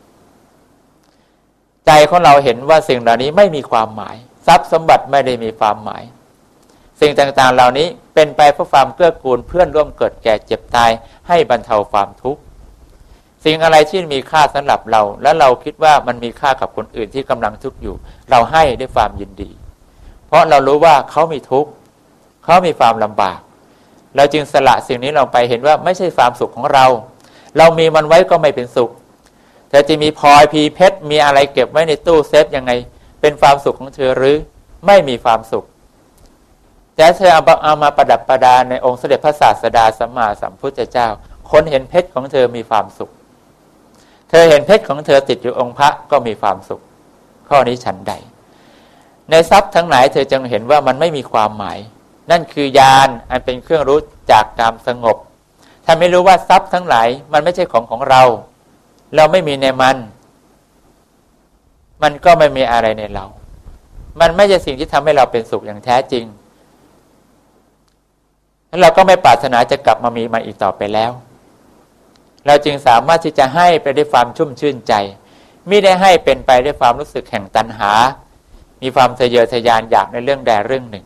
ใจของเราเห็นว่าสิ่งเหล่านี้ไม่มีความหมายทรัพย์สมบัติไม่ได้มีความหมายสิ่งต่างๆเหล่านี้เป็นไปเพื่อความเกื้อกูลเพื่อนร่วมเกิดแก่เจ็บตายให้บรรเทาความทุกข์สิ่งอะไรที่มีค่าสำหรับเราและเราคิดว่ามันมีค่ากับคนอื่นที่กำลังทุกข์อยู่เราให้ด้วยความยินดีเพราะเรารู้ว่าเขามีทุกข์เขามีความลำบากเราจึงสละสิ่งนี้ลงไปเห็นว่าไม่ใช่ความสุขของเรามีมันไว้ก็ไม่เป็นสุขแต่จะมีพลอยพีเพชรมีอะไรเก็บไว้ในตู้เซฟยังไงเป็นความสุขของเธอหรือไม่มีความสุขแต่เธอเอามาประดับประดาในองค์เสด็จพระศาสดาสัมมาสัมพุทธเจ้าคนเห็นเพชรของเธอมีความสุขเธอเห็นเพชรของเธอติดอยู่องค์พระก็มีความสุขข้อนี้ฉันใดในทรัพย์ทั้งหลายเธอจึงเห็นว่ามันไม่มีความหมายนั่นคือญาณอันเป็นเครื่องรู้จากความสงบถ้าไม่รู้ว่าทรัพย์ทั้งหลายมันไม่ใช่ของเราไม่มีในมันก็ไม่มีอะไรในเรามันไม่ใช่สิ่งที่ทำให้เราเป็นสุขอย่างแท้จริงเราก็ไม่ปรารถนาจะกลับมามีมันอีกต่อไปแล้วเราจึงสามารถที่จะให้ไปด้วยความชุ่มชื่นใจไม่ได้ให้เป็นไปด้วยความรู้สึกแห่งตัณหามีความทะเยอทะยานอยากในเรื่องใดเรื่องหนึ่ง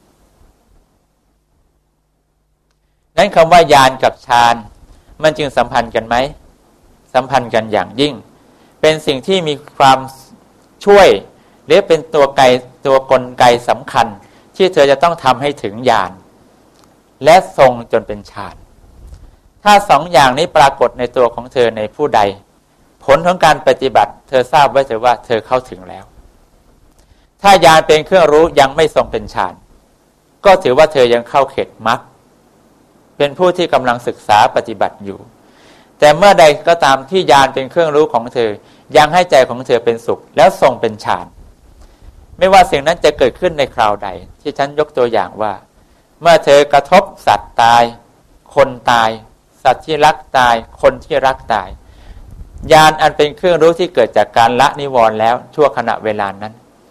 นั้นคำว่าญาณกับฌานมันจึงสัมพันธ์กันไหมสัมพันธ์กันอย่างยิ่งเป็นสิ่งที่มีความช่วยหรือเป็นตัวกลไกสำคัญที่เธอจะต้องทำให้ถึงญาณและทรงจนเป็นฌานถ้า2 อย่างนี้ปรากฏในตัวของเธอในผู้ใดผลของการปฏิบัติเธอทราบไว้เถอะว่าเธอเข้าถึงแล้วถ้าญาณเป็นเครื่องรู้ยังไม่ทรงเป็นฌานก็ถือว่าเธอยังเข้าเขตมรรคเป็นผู้ที่กำลังศึกษาปฏิบัติอยู่แต่เมื่อใดก็ตามที่ญาณเป็นเครื่องรู้ของเธอยังให้ใจของเธอเป็นสุขแล้วทรงเป็นฌานไม่ว่าสิ่งนั้นจะเกิดขึ้นในคราวใดที่ฉันยกตัวอย่างว่าเมื่อเธอกระทบสัตว์ตายคนตายสัตว์ที่รักตายคนที่รักตายญาณอันเป็นเครื่องรู้ที่เกิดจากการละนิวรณ์แล้วชั่วขณะเวลานั้น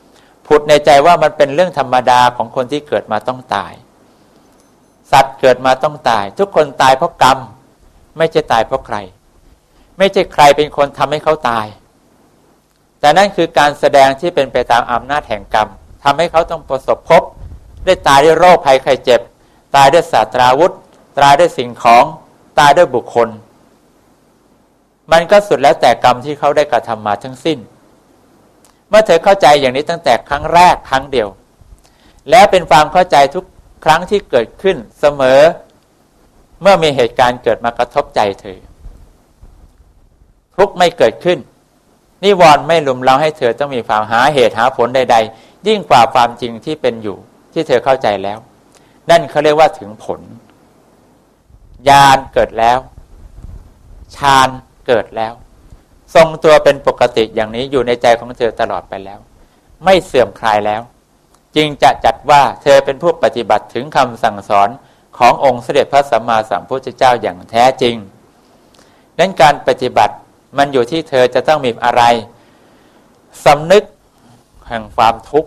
ผุดในใจว่ามันเป็นเรื่องธรรมดาของคนที่เกิดมาต้องตายสัตว์เกิดมาต้องตายทุกคนตายเพราะกรรมไม่ใช่ตายเพราะใครไม่ใช่ใครเป็นคนทำให้เขาตายแต่นั่นคือการแสดงที่เป็นไปตามอำนาจแห่งกรรมทำให้เขาต้องประสบพบได้ตายด้วยโรคภัยไข้เจ็บตายด้วยศาสตราวุธตายด้วยสิ่งของตายด้วยบุคคลมันก็สุดแล้วแต่กรรมที่เขาได้กระทำมาทั้งสิ้นเมื่อเธอเข้าใจอย่างนี้ตั้งแต่ครั้งแรกครั้งเดียวแล้วเป็นความเข้าใจทุกครั้งที่เกิดขึ้นเสมอเมื่อมีเหตุการณ์เกิดมากระทบใจเธอทุกข์ไม่เกิดขึ้นนิวรณ์ไม่ลุมเร้าให้เธอต้องมีความหาเหตุหาผลใดๆยิ่งกว่าความจริงที่เป็นอยู่ที่เธอเข้าใจแล้วนั่นเขาเรียกว่าถึงผลญาณเกิดแล้วฌานเกิดแล้วทรงตัวเป็นปกติอย่างนี้อยู่ในใจของเธอตลอดไปแล้วไม่เสื่อมคลายแล้วจึงจะจัดว่าเธอเป็นผู้ปฏิบัติถึงคำสั่งสอนขององค์เสด็จพระสัมมาสัมพุทธเจ้าอย่างแท้จริงนั้นการปฏิบัติมันอยู่ที่เธอจะต้องมีอะไรสำนึกแห่งความทุกข์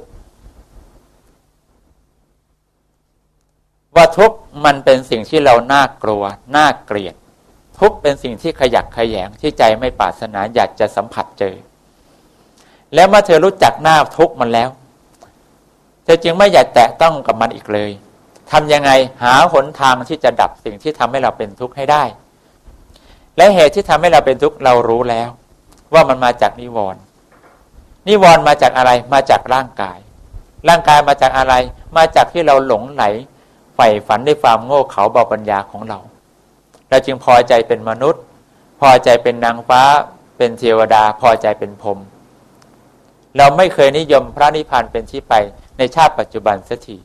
ว่าทุกข์มันเป็นสิ่งที่เราน่ากลัวน่าเกลียดทุกข์เป็นสิ่งที่ขยักขยแยงที่ใจไม่ปรารถนาอยากจะสัมผัสเจอแล้วเมื่อเธอรู้จักหน้าทุกข์มันแล้วเธอจึงไม่อยากแตะต้องกับมันอีกเลยทำยังไงหาหนทางที่จะดับสิ่งที่ทำให้เราเป็นทุกข์ให้ได้และเหตุที่ทำให้เราเป็นทุกข์เรารู้แล้วว่ามันมาจากนิวรณ์นิวรณ์มาจากอะไรมาจากร่างกายร่างกายมาจากอะไรมาจากที่เราหลงไหลใฝ่ฝันด้วยความโง่เขลาเบาปัญญาของเราจึงพอใจเป็นมนุษย์พอใจเป็นนางฟ้าเป็นเทวดาพอใจเป็นพรหมเราไม่เคยนิยมพระนิพพานเป็นที่ไปในชาติปัจจุบันสักที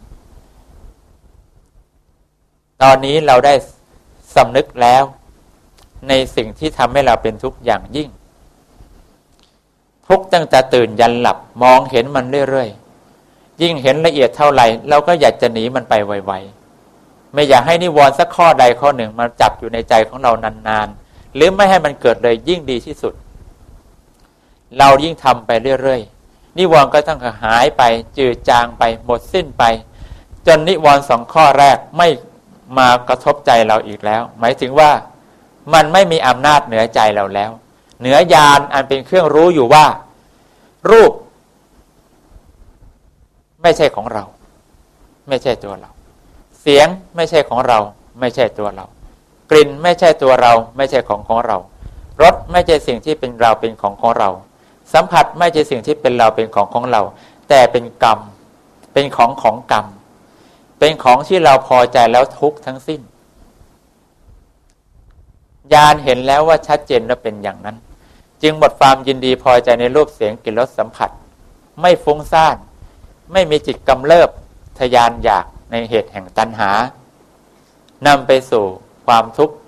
ตอนนี้เราได้สำนึกแล้วในสิ่งที่ทำให้เราเป็นทุกข์อย่างยิ่งทุกข์ตั้งแต่ตื่นยันหลับมองเห็นมันเรื่อยๆยิ่งเห็นละเอียดเท่าไหร่เราก็อยากจะหนีมันไปไวๆไม่อยากให้นิวรณ์สักข้อใดข้อหนึ่งมาจับอยู่ในใจของเรานานๆหรือไม่ให้มันเกิดเลยยิ่งดีที่สุดเรายิ่งทำไปเรื่อยๆนิวรณ์ก็ต้องหายไปจืดจางไปหมดสิ้นไปจนนิวรณ์สองข้อแรกไม่มากระทบใจเราอีกแล้วหมายถึงว่ามันไม่มีอำนาจเหนือใจเราแล้วเหนือญาณอันเป็นเครื่องรู้อยู่ว่ารูปไม่ใช่ของเราไม่ใช่ตัวเราเสียงไม่ใช่ของเราไม่ใช่ตัวเรากลิ่นไม่ใช่ตัวเราไม่ใช่ของเรารสไม่ใช่สิ่งที่เป็นเราเป็นของเราสัมผัสไม่ใช่สิ่งที่เป็นเราเป็นของเราแต่เป็นกรรมเป็นของกรรมเป็นของที่เราพอใจแล้วทุกข์ทั้งสิ้นญาณเห็นแล้วว่าชัดเจนว่าเป็นอย่างนั้นจึงหมดความยินดีพอใจในรูปเสียงกลิ่นรสสัมผัสไม่ฟุ้งซ่านไม่มีจิตกำเริบทยานอยากในเหตุแห่งตัณหานำไปสู่ความทุกข์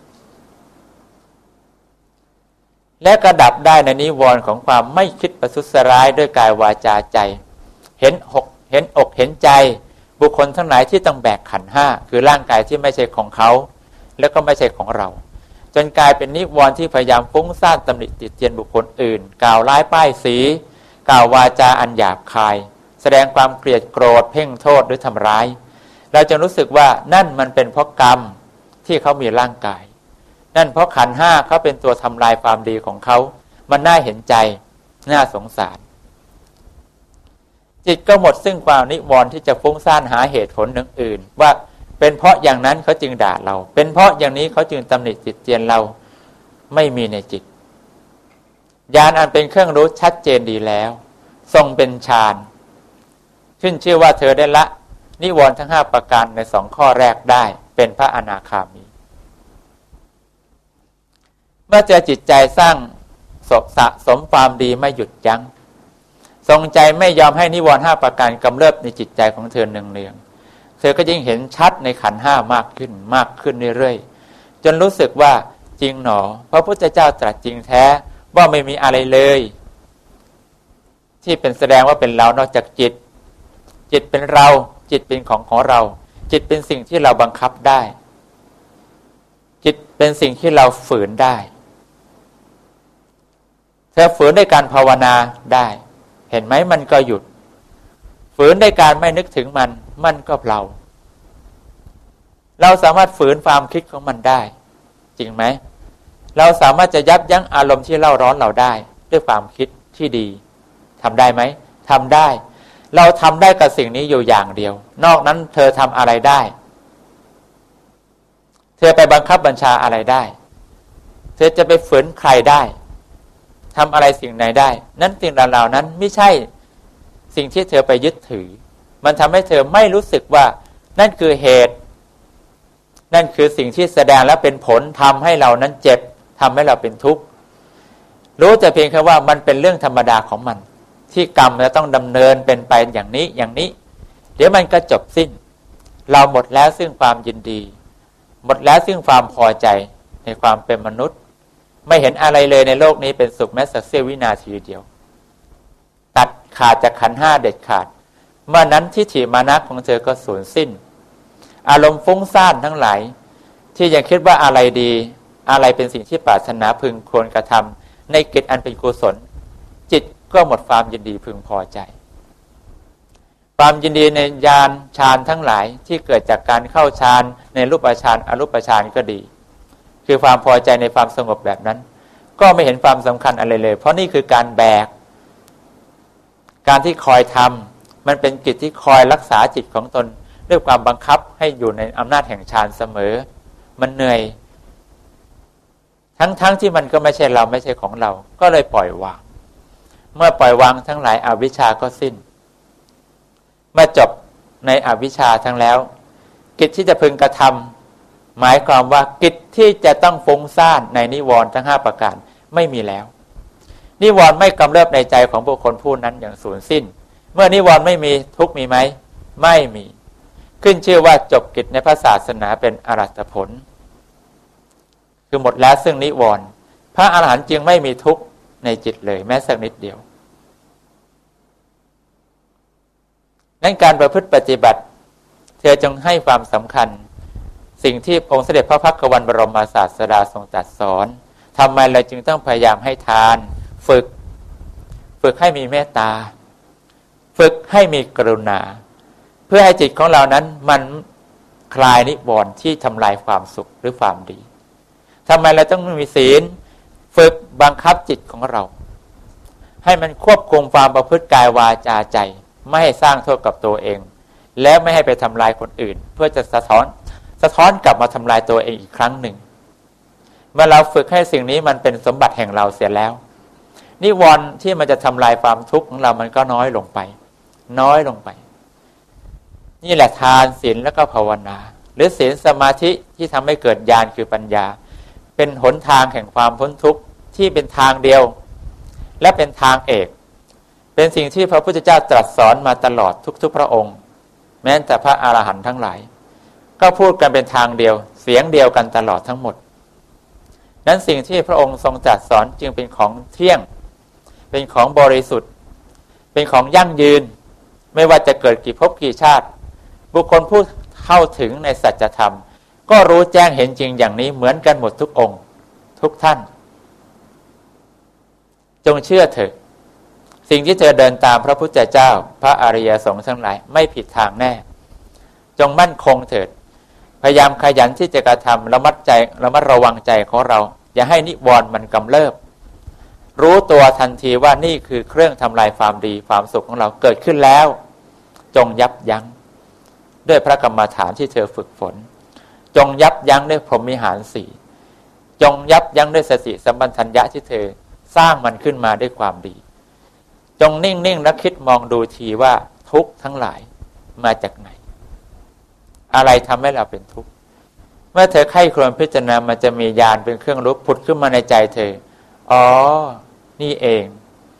และกระดับได้ในนิวรณ์ของความไม่คิดประทุษร้ายด้วยกายวาจาใจเห็นอกเห็นใจบุคคลทั้งหลายที่ต้องแบกขันธ์ห้าคือร่างกายที่ไม่ใช่ของเขาแล้วก็ไม่ใช่ของเราจนกลายเป็นนิวรณ์ที่พยายามฟุ้งซ่านตำหนิติเตียนบุคคลอื่นกล่าวร้ายป้ายสีกล่าววาจาอันหยาบคายแสดงความเกลียดโกรธเพ่งโทษหรือทำร้ายเราจะรู้สึกว่านั่นมันเป็นเพราะกรรมที่เขามีร่างกายนั่นเพราะขันธ์ห้าเขาเป็นตัวทำลายความดีของเขามันน่าเห็นใจน่าสงสารจิตก็หมดซึ่งความนิวรณ์ที่จะฟุ้งซ่านหาเหตุผลอื่นๆว่าเป็นเพราะอย่างนั้นเขาจึงด่าเราเป็นเพราะอย่างนี้เขาจึงตำหนิติเตียนเราไม่มีในจิตญาณอันเป็นเครื่องรู้ชัดเจนดีแล้วทรงเป็นฌานขึ้นชื่อว่าเธอได้ละนิวรณ์ทั้ง5ประการใน2ข้อแรกได้เป็นพระอนาคามีเมื่อเจอจิตใจสร้างสะสมความดีไม่หยุดยั้งทรงใจไม่ยอมให้นิวรณ์5ประการกำเริบในจิตใจของเธอเนืองๆเธอก็ยิ่งเห็นชัดในขันธ์5มากขึ้นเรื่อยๆจนรู้สึกว่าจริงหนอพระพุทธเจ้าตรัสจริงแท้ว่าไม่มีอะไรเลยที่เป็นแสดงว่าเป็นเรานอกจากจิตเป็นเราจิตเป็นของเราจิตเป็นสิ่งที่เราบังคับได้จิตเป็นสิ่งที่เราฝืนได้เธอฝืนด้วยการภาวนาได้เห็นไหมมันก็หยุดฝืนด้วยการไม่นึกถึงมันก็เพลาเราสามารถฝืนความคิดของมันได้จริงไหมเราสามารถจะยับยั้งอารมณ์ที่เล่าร้อนเราได้ด้วยความคิดที่ดีทำได้ไหมทำได้เราทำได้กับสิ่งนี้อยู่อย่างเดียวนอกนั้นเธอทำอะไรได้เธอไปบังคับบัญชาอะไรได้เธอจะไปฝืนใครได้ทำอะไรสิ่งไหนได้นั้นสิ่งเหล่านั้นไม่ใช่สิ่งที่เธอไปยึดถือมันทำให้เธอไม่รู้สึกว่านั่นคือเหตุนั่นคือสิ่งที่แสดงและเป็นผลทำให้เรานั้นเจ็บทำให้เราเป็นทุกข์รู้แต่เพียงแค่ว่ามันเป็นเรื่องธรรมดาของมันที่กรรมจะต้องดำเนินเป็นไปอย่างนี้อย่างนี้เดี๋ยวมันก็จบสิ้นเราหมดแล้วซึ่งความยินดีหมดแล้วซึ่งความพอใจในความเป็นมนุษย์ไม่เห็นอะไรเลยในโลกนี้เป็นสุขแม้สักเสี้ยววินาทีเดียวตัดขาดจากขันธ์ห้าเด็ดขาดเมื่อนั้นทิฏฐิมานะของเธอก็สูญสิ้นอารมณ์ฟุ้งซ่านทั้งหลายที่ยังคิดว่าอะไรดีอะไรเป็นสิ่งที่ปรารถนาพึงควรกระทำในกิจอันเป็นกุศลจิตก็หมดความยินดีพึงพอใจความยินดีในญาณฌานทั้งหลายที่เกิดจากการเข้าฌานในรูปฌานอรูปฌานก็ดีคือความพอใจในความสงบแบบนั้นก็ไม่เห็นความสำคัญอะไรเลยเพราะนี่คือการแบกการที่คอยทำมันเป็นกิจที่คอยรักษาจิตของตนด้วยความบังคับให้อยู่ในอำนาจแห่งฌานเสมอมันเหนื่อยทั้งที่มันก็ไม่ใช่เราไม่ใช่ของเราก็เลยปล่อยวางเมื่อปล่อยวางทั้งหลายอวิชชาก็สิ้นเมื่อจบในอวิชชาทั้งแล้วกิจที่จะพึงกระทำหมายความว่ากิจที่จะต้องฟุ้งซ่านในนิวรณ์ทั้ง5ประการไม่มีแล้วนิวรณ์ไม่กำเริบในใจของบุคคลผู้นั้นอย่างสูญสิ้นเมื่อนิวรณ์ไม่มีทุกข์มีไหมไม่มีขึ้นชื่อว่าจบกิจในพระศาสนาเป็นอรหัตผลคือหมดแล้วซึ่งนิวรณ์พระอรหันต์จึงไม่มีทุกข์ในจิตเลยแม้สักนิดเดียวนั้นการประพฤติปฏิบัติเธอจงให้ความสำคัญสิ่งที่องค์เสด็จพระพักวันบรมศาสดาทรงตรัสสอนทำไมเราจึงต้องพยายามให้ทานฝึกให้มีเมตตาฝึกให้มีกรุณาเพื่อให้จิตของเรานั้นมันคลายนิวรณ์ที่ทำลายความสุขหรือความดีทำไมเราต้องมีศีลฝึกบังคับจิตของเราให้มันควบคุมความประพฤติกายวาจาใจไม่ให้สร้างโทษกับตัวเองและไม่ให้ไปทำลายคนอื่นเพื่อจะสะท้อนกลับมาทำลายตัวเองอีกครั้งหนึ่งเมื่อเราฝึกให้สิ่งนี้มันเป็นสมบัติแห่งเราเสียแล้วนิวรณ์ที่มันจะทำลายความทุกข์ของเรามันก็น้อยลงไปนี่แหละทานศีลแล้วก็ภาวนาหรือศีลสมาธิที่ทำให้เกิดญาณคือปัญญาเป็นหนทางแห่งความพ้นทุกข์ที่เป็นทางเดียวและเป็นทางเอกเป็นสิ่งที่พระพุทธเจ้าตรัสสอนมาตลอดทุกพระองค์แม้แต่พระอรหันต์ทั้งหลายก็พูดกันเป็นทางเดียวเสียงเดียวกันตลอดทั้งหมดนั้นสิ่งที่พระองค์ทรงตรัสสอนจึงเป็นของเที่ยงเป็นของบริสุทธิ์เป็นของยั่งยืนไม่ว่าจะเกิดกี่ภพกี่ชาติบุคคลผู้เข้าถึงในสัจธรรมก็รู้แจ้งเห็นจริงอย่างนี้เหมือนกันหมดทุกองค์ทุกท่านจงเชื่อเถิดสิ่งที่เธอเดินตามพระพุทธเจ้าพระอริยสงฆ์ทั้งหลายไม่ผิดทางแน่จงมั่นคงเถิดพยายามขยันที่จะกระทำระมัดระวังใจของเราอย่าให้นิวรณ์มันกำเริบรู้ตัวทันทีว่านี่คือเครื่องทำลายความดีความสุขของเราเกิดขึ้นแล้วจงยับยั้งด้วยพระกรรมฐานที่เธอฝึกฝนจงยับยั้งด้วยพรหมวิหารสี่จงยับยั้งด้วยสติสัมปชัญญะที่เธอสร้างมันขึ้นมาด้วยความดีจงนิ่งๆและคิดมองดูทีว่าทุกข์ทั้งหลายมาจากไหนอะไรทำให้เราเป็นทุกข์เมื่อเธอไข้ครวญพิจารณามันจะมีญาณเป็นเครื่องรู้ผุดขึ้นมาในใจเธออ๋อนี่เอง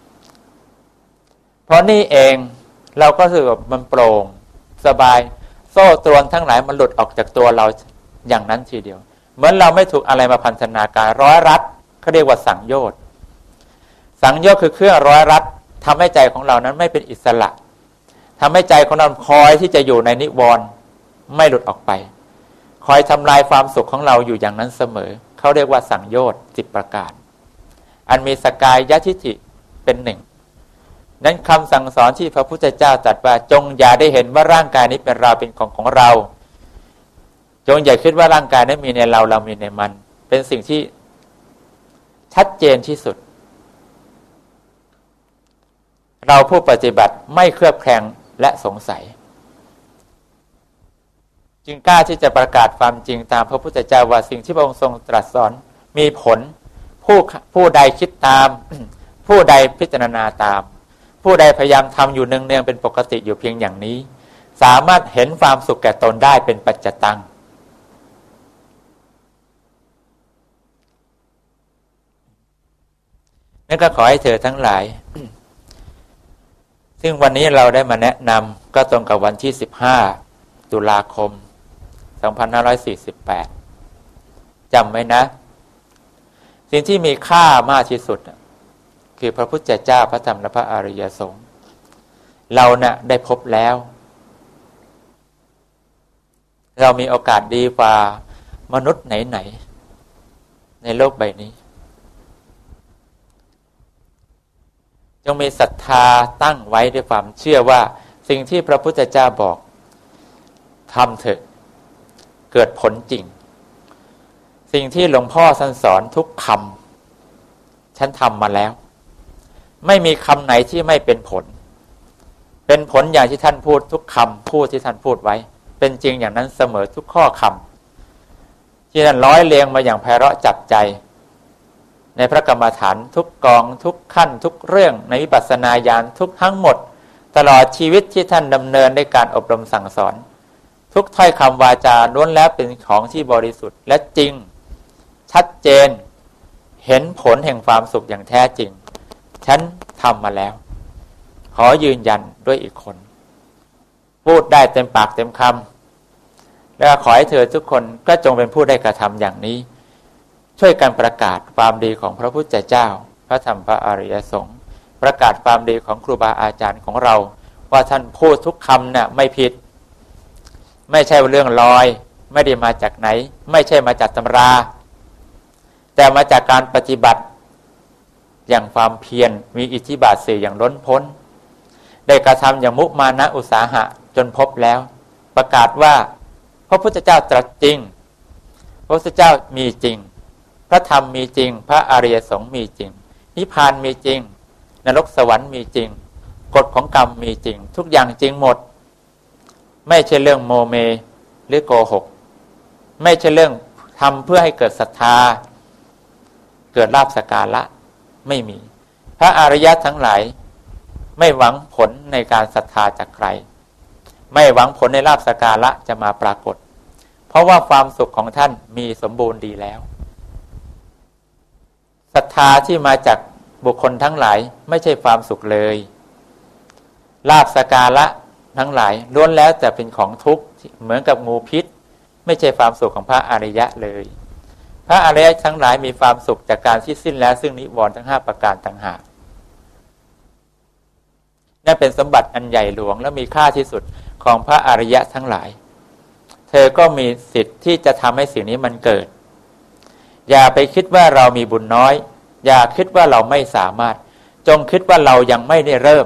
เพราะนี่เองเราก็รู้สึกว่ามันโปร่งสบายโซ่ตรวนทั้งหลายมันหลุดออกจากตัวเราอย่างนั้นทีเดียวเหมือนเราไม่ถูกอะไรมาพันธนาการร้อยรัดเขาเรียกว่าสังโยชน์คือเครื่องร้อยรัดทำให้ใจของเรานั้นไม่เป็นอิสระทำให้ใจของเราคอยที่จะอยู่ในนิวรณ์ไม่หลุดออกไปคอยทำลายความสุขของเราอยู่อย่างนั้นเสมอเขาเรียกว่าสังโยชน์10ประการอันมีสกายยทิฏฐิเป็นหนึ่งนั้นคำสั่งสอนที่พระพุทธเจ้าตรัสว่าจงอย่าได้เห็นว่าร่างกายนี้เป็นเราเป็นของเราจงอย่าคิดว่าร่างกายนั้นมีในเราเรามีในมันเป็นสิ่งที่ชัดเจนที่สุดเราผู้ปฏิบัติไม่เคลือบแคลงและสงสัยจึงกล้าที่จะประกาศความจริงตามพระพุทธเจ้าว่าสิ่งที่พระองค์ทรงตรัสสอนมีผลผู้ใดคิดตาม ผู้ใดพิจารณาตามผู้ใดพยายามทำอยู่เนืองๆเป็นปกติอยู่เพียงอย่างนี้สามารถเห็นความสุขแก่ตนได้เป็นปัจจตังนั่นก็ขอให้เธอทั้งหลาย ซึ่งวันนี้เราได้มาแนะนำก็ตรงกับวันที่15ตุลาคม2548จำไว้นะสิ่งที่มีค่ามากที่สุดคือพระพุทธเจ้าพระธรรมและพระอริยสงฆ์เราน่ะได้พบแล้วเรามีโอกาสดีกว่ามนุษย์ไหนๆในโลกใบนี้จงมีศรัทธาตั้งไว้ด้วยความเชื่อว่าสิ่งที่พระพุทธเจ้าบอกทำเถอะเกิดผลจริงสิ่งที่หลวงพ่อท่านสอนทุกคำฉันทำมาแล้วไม่มีคำไหนที่ไม่เป็นผลเป็นผลอย่างที่ท่านพูดทุกคำพูดที่ท่านพูดไว้เป็นจริงอย่างนั้นเสมอทุกข้อคำที่ท่านร้อยเรียงมาอย่างไพเราะจับใจในพระกรรมฐานทุกกองทุกขั้นทุกเรื่องในวิปัสสนาญาณทุกทั้งหมดตลอดชีวิตที่ท่านดำเนินในการอบรมสั่งสอนทุกถ้อยคำวาจาล้วนแล้วเป็นของที่บริสุทธิ์และจริงชัดเจนเห็นผลแห่งความสุขอย่างแท้จริงฉันทำมาแล้วขอยืนยันด้วยอีกคนพูดได้เต็มปากเต็มคำและขอให้เธอทุกคนก็จงเป็นผู้ได้กระทำอย่างนี้ช่วยกันประกาศความดีของพระพุทธเจ้าพระธรรมพระอริยสงฆ์ประกาศความดีของครูบาอาจารย์ของเราว่าท่านพูดทุกคำเนี่ยไม่ผิดไม่ใช่เรื่องลอยไม่ได้มาจากไหนไม่ใช่มาจากตำราแต่มาจากการปฏิบัติอย่างความเพียรมีอิทธิบาท4อย่างล้นพ้นได้กระทำอย่างมุมานะอุตสาหะจนพบแล้วประกาศว่าพระพุทธเจ้าตรัสจริงพระพุทธเจ้ามีจริงพระธรรมมีจริงพระอริยสงฆ์มีจริงนิพพานมีจริงนรกสวรรค์มีจริงกฎของกรรมมีจริงทุกอย่างจริงหมดไม่ใช่เรื่องโมเมหรือโกหกไม่ใช่เรื่องทำเพื่อให้เกิดศรัทธาเกิดลาภสักการะไม่มีพระอริยะทั้งหลายไม่หวังผลในการศรัทธาจากใครไม่หวังผลในลาภสักการะจะมาปรากฏเพราะว่าความสุขของท่านมีสมบูรณ์ดีแล้วศรัทธาที่มาจากบุคคลทั้งหลายไม่ใช่ความสุขเลยลาภสักการะทั้งหลายล้วนแล้วแต่เป็นของทุกข์เหมือนกับงูพิษไม่ใช่ความสุขของพระอริยะเลยพระอริยะทั้งหลายมีความสุขจากการที่สิ้นแล้วซึ่งนิวรณ์ทั้ง5ประการต่างหากนั่นเป็นสมบัติอันใหญ่หลวงและมีค่าที่สุดของพระอริยะทั้งหลายเธอก็มีสิทธิ์ที่จะทำให้สิ่งนี้มันเกิดอย่าไปคิดว่าเรามีบุญน้อยอย่าคิดว่าเราไม่สามารถจงคิดว่าเรายังไม่ได้เริ่ม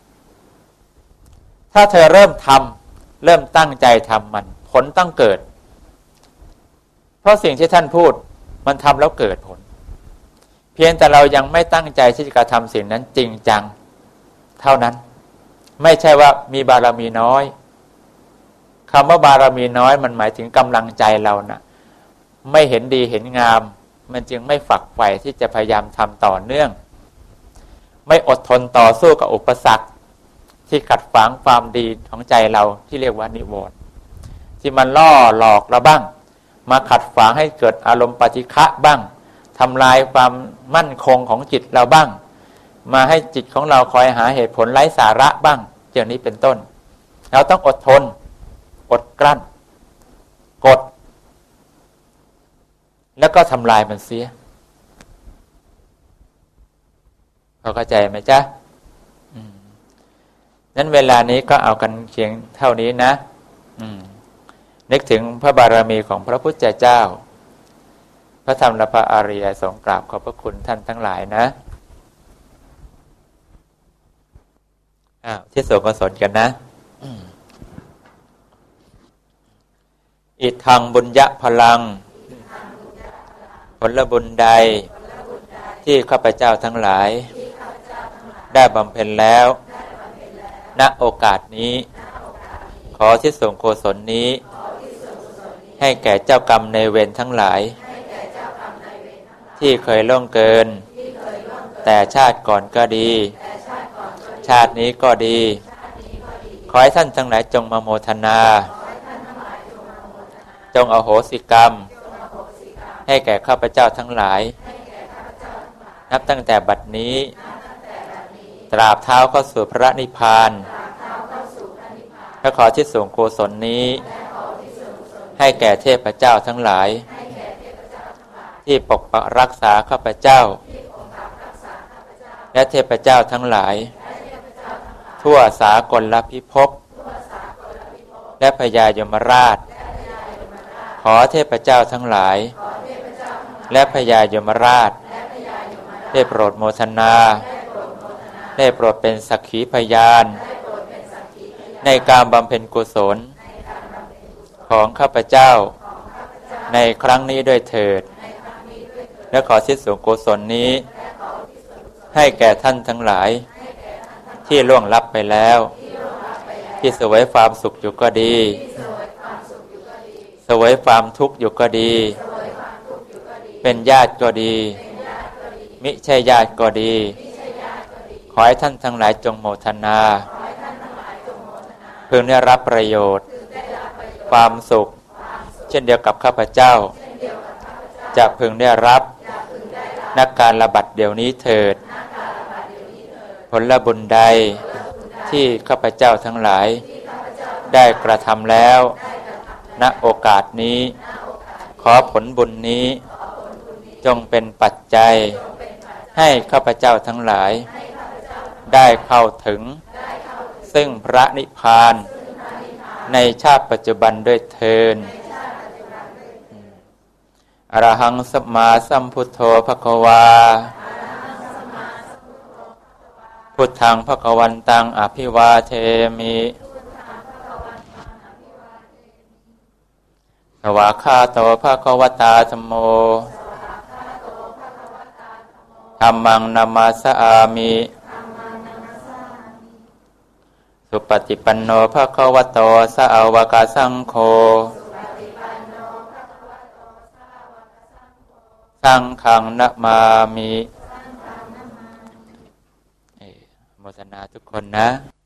ถ้าเธอเริ่มทำเริ่มตั้งใจทำมันผลต้องเกิดเพราะสิ่งที่ท่านพูดมันทำแล้วเกิดผลเพียงแต่เรายังไม่ตั้งใจที่จะกระทำสิ่งนั้นจริงจังเท่านั้นไม่ใช่ว่ามีบารมีน้อยคำว่าบารมีน้อยมันหมายถึงกำลังใจเรานะไม่เห็นดีเห็นงามมันจึงไม่ฝักใฝ่ที่จะพยายามทำต่อเนื่องไม่อดทนต่อสู้กับอุปสรรคที่ขัดขวางความดีของใจเราที่เรียกว่านิวรณ์ที่มันล่อหลอกเราบ้างมาขัดขวางให้เกิดอารมณ์ปฏิฆะบ้างทำลายความมั่นคงของจิตเราบ้างมาให้จิตของเราคอยหาเหตุผลไร้สาระบ้างอย่างนี้เป็นต้นเราต้องอดทนอดกลั้นกดแล้วก็ทำลายมันเสียเข้าใจไหมจ๊ะนั้นเวลานี้ก็เอากันเพียงเท่านี้นะนึกถึงพระบารมีของพระพุทธเจ้าพระธรรมและพระอริยสงฆ์กราบขอบพระคุณท่านทั้งหลายนะที่ส่วนกุศลกันนะอิทังบุญญะพลังผลบุญใดที่ข้าพเจ้าทั้งหลายได้บำเพ็ญแล้วณโอกาสนี้ขอที่ส่วนกุศลนี้ให้แก่เจ้ากรรมในเวรทั้งหลายที่เคยล่วงเกินแต่ชาติก่อนก็ดีชาตินี้ก็ดีขอให้ท่านทั้งหลายจงมาโมทนาจงอโหสิกรรมให้แก่ข้าพเจ้าทั้งหลายนับตั้งแต่บัดนี้ตราบเท้าเข้าสู่พระนิพพานและขอที่สูงกุศลนี้ให้แก่เทพเจ้าทั้งหลายที่ปกปักรักษาข้าพเจ้าและเทพเจ้าทั้งหลายทั่วสากลพิภพและพญายมราชขอเทพเจ้าทั้งหลายและพญายมราชได้โปรดโมทนาได้โปรดเป็นสักขีพยานในการบำเพ็ญกุศลของข้าพเจ้าในครั้งนี้ด้วยเถิดและขอสิทธิส่วนกุศลนี้ให้แก่ท่านทั้งหลายที่ล่วงลับไปแล้วที่เสวยความสุขอยู่ก็ดีเสวยความทุกข์อยู่ก็ดีเป็นญาติก็ดีมิใช่ญาติก็ดีขอให้ท่านทั้งหลายจงโมทนาพึงได้รับประโยชน์ความสุขเช่นเดียวกับข้าพเจ้าจะพึงได้รับนักการระบัดเดี๋ยวนี้เถิดผลบุญใดที่ข้าพเจ้าทั้งหลายได้กระทำแล้วณโอกาสนี้ขอผลบุญนี้จงเป็นปัจจัยให้ข้าพเจ้าทั้งหลายได้เข้าถึงซึ่งพระนิพพานในชาติปัจจุบันด้วยเทินอรหังสัมมาสัมพุทโธภควาพุทธังภควันตังอภิวาเทมิสวากขาโตภควตาธัมโมธัมมังนามาสอามิสุปฏิปันโนภควโตสาวกสังโฆสังฆังนะมามิโมทนาทุกคนนะ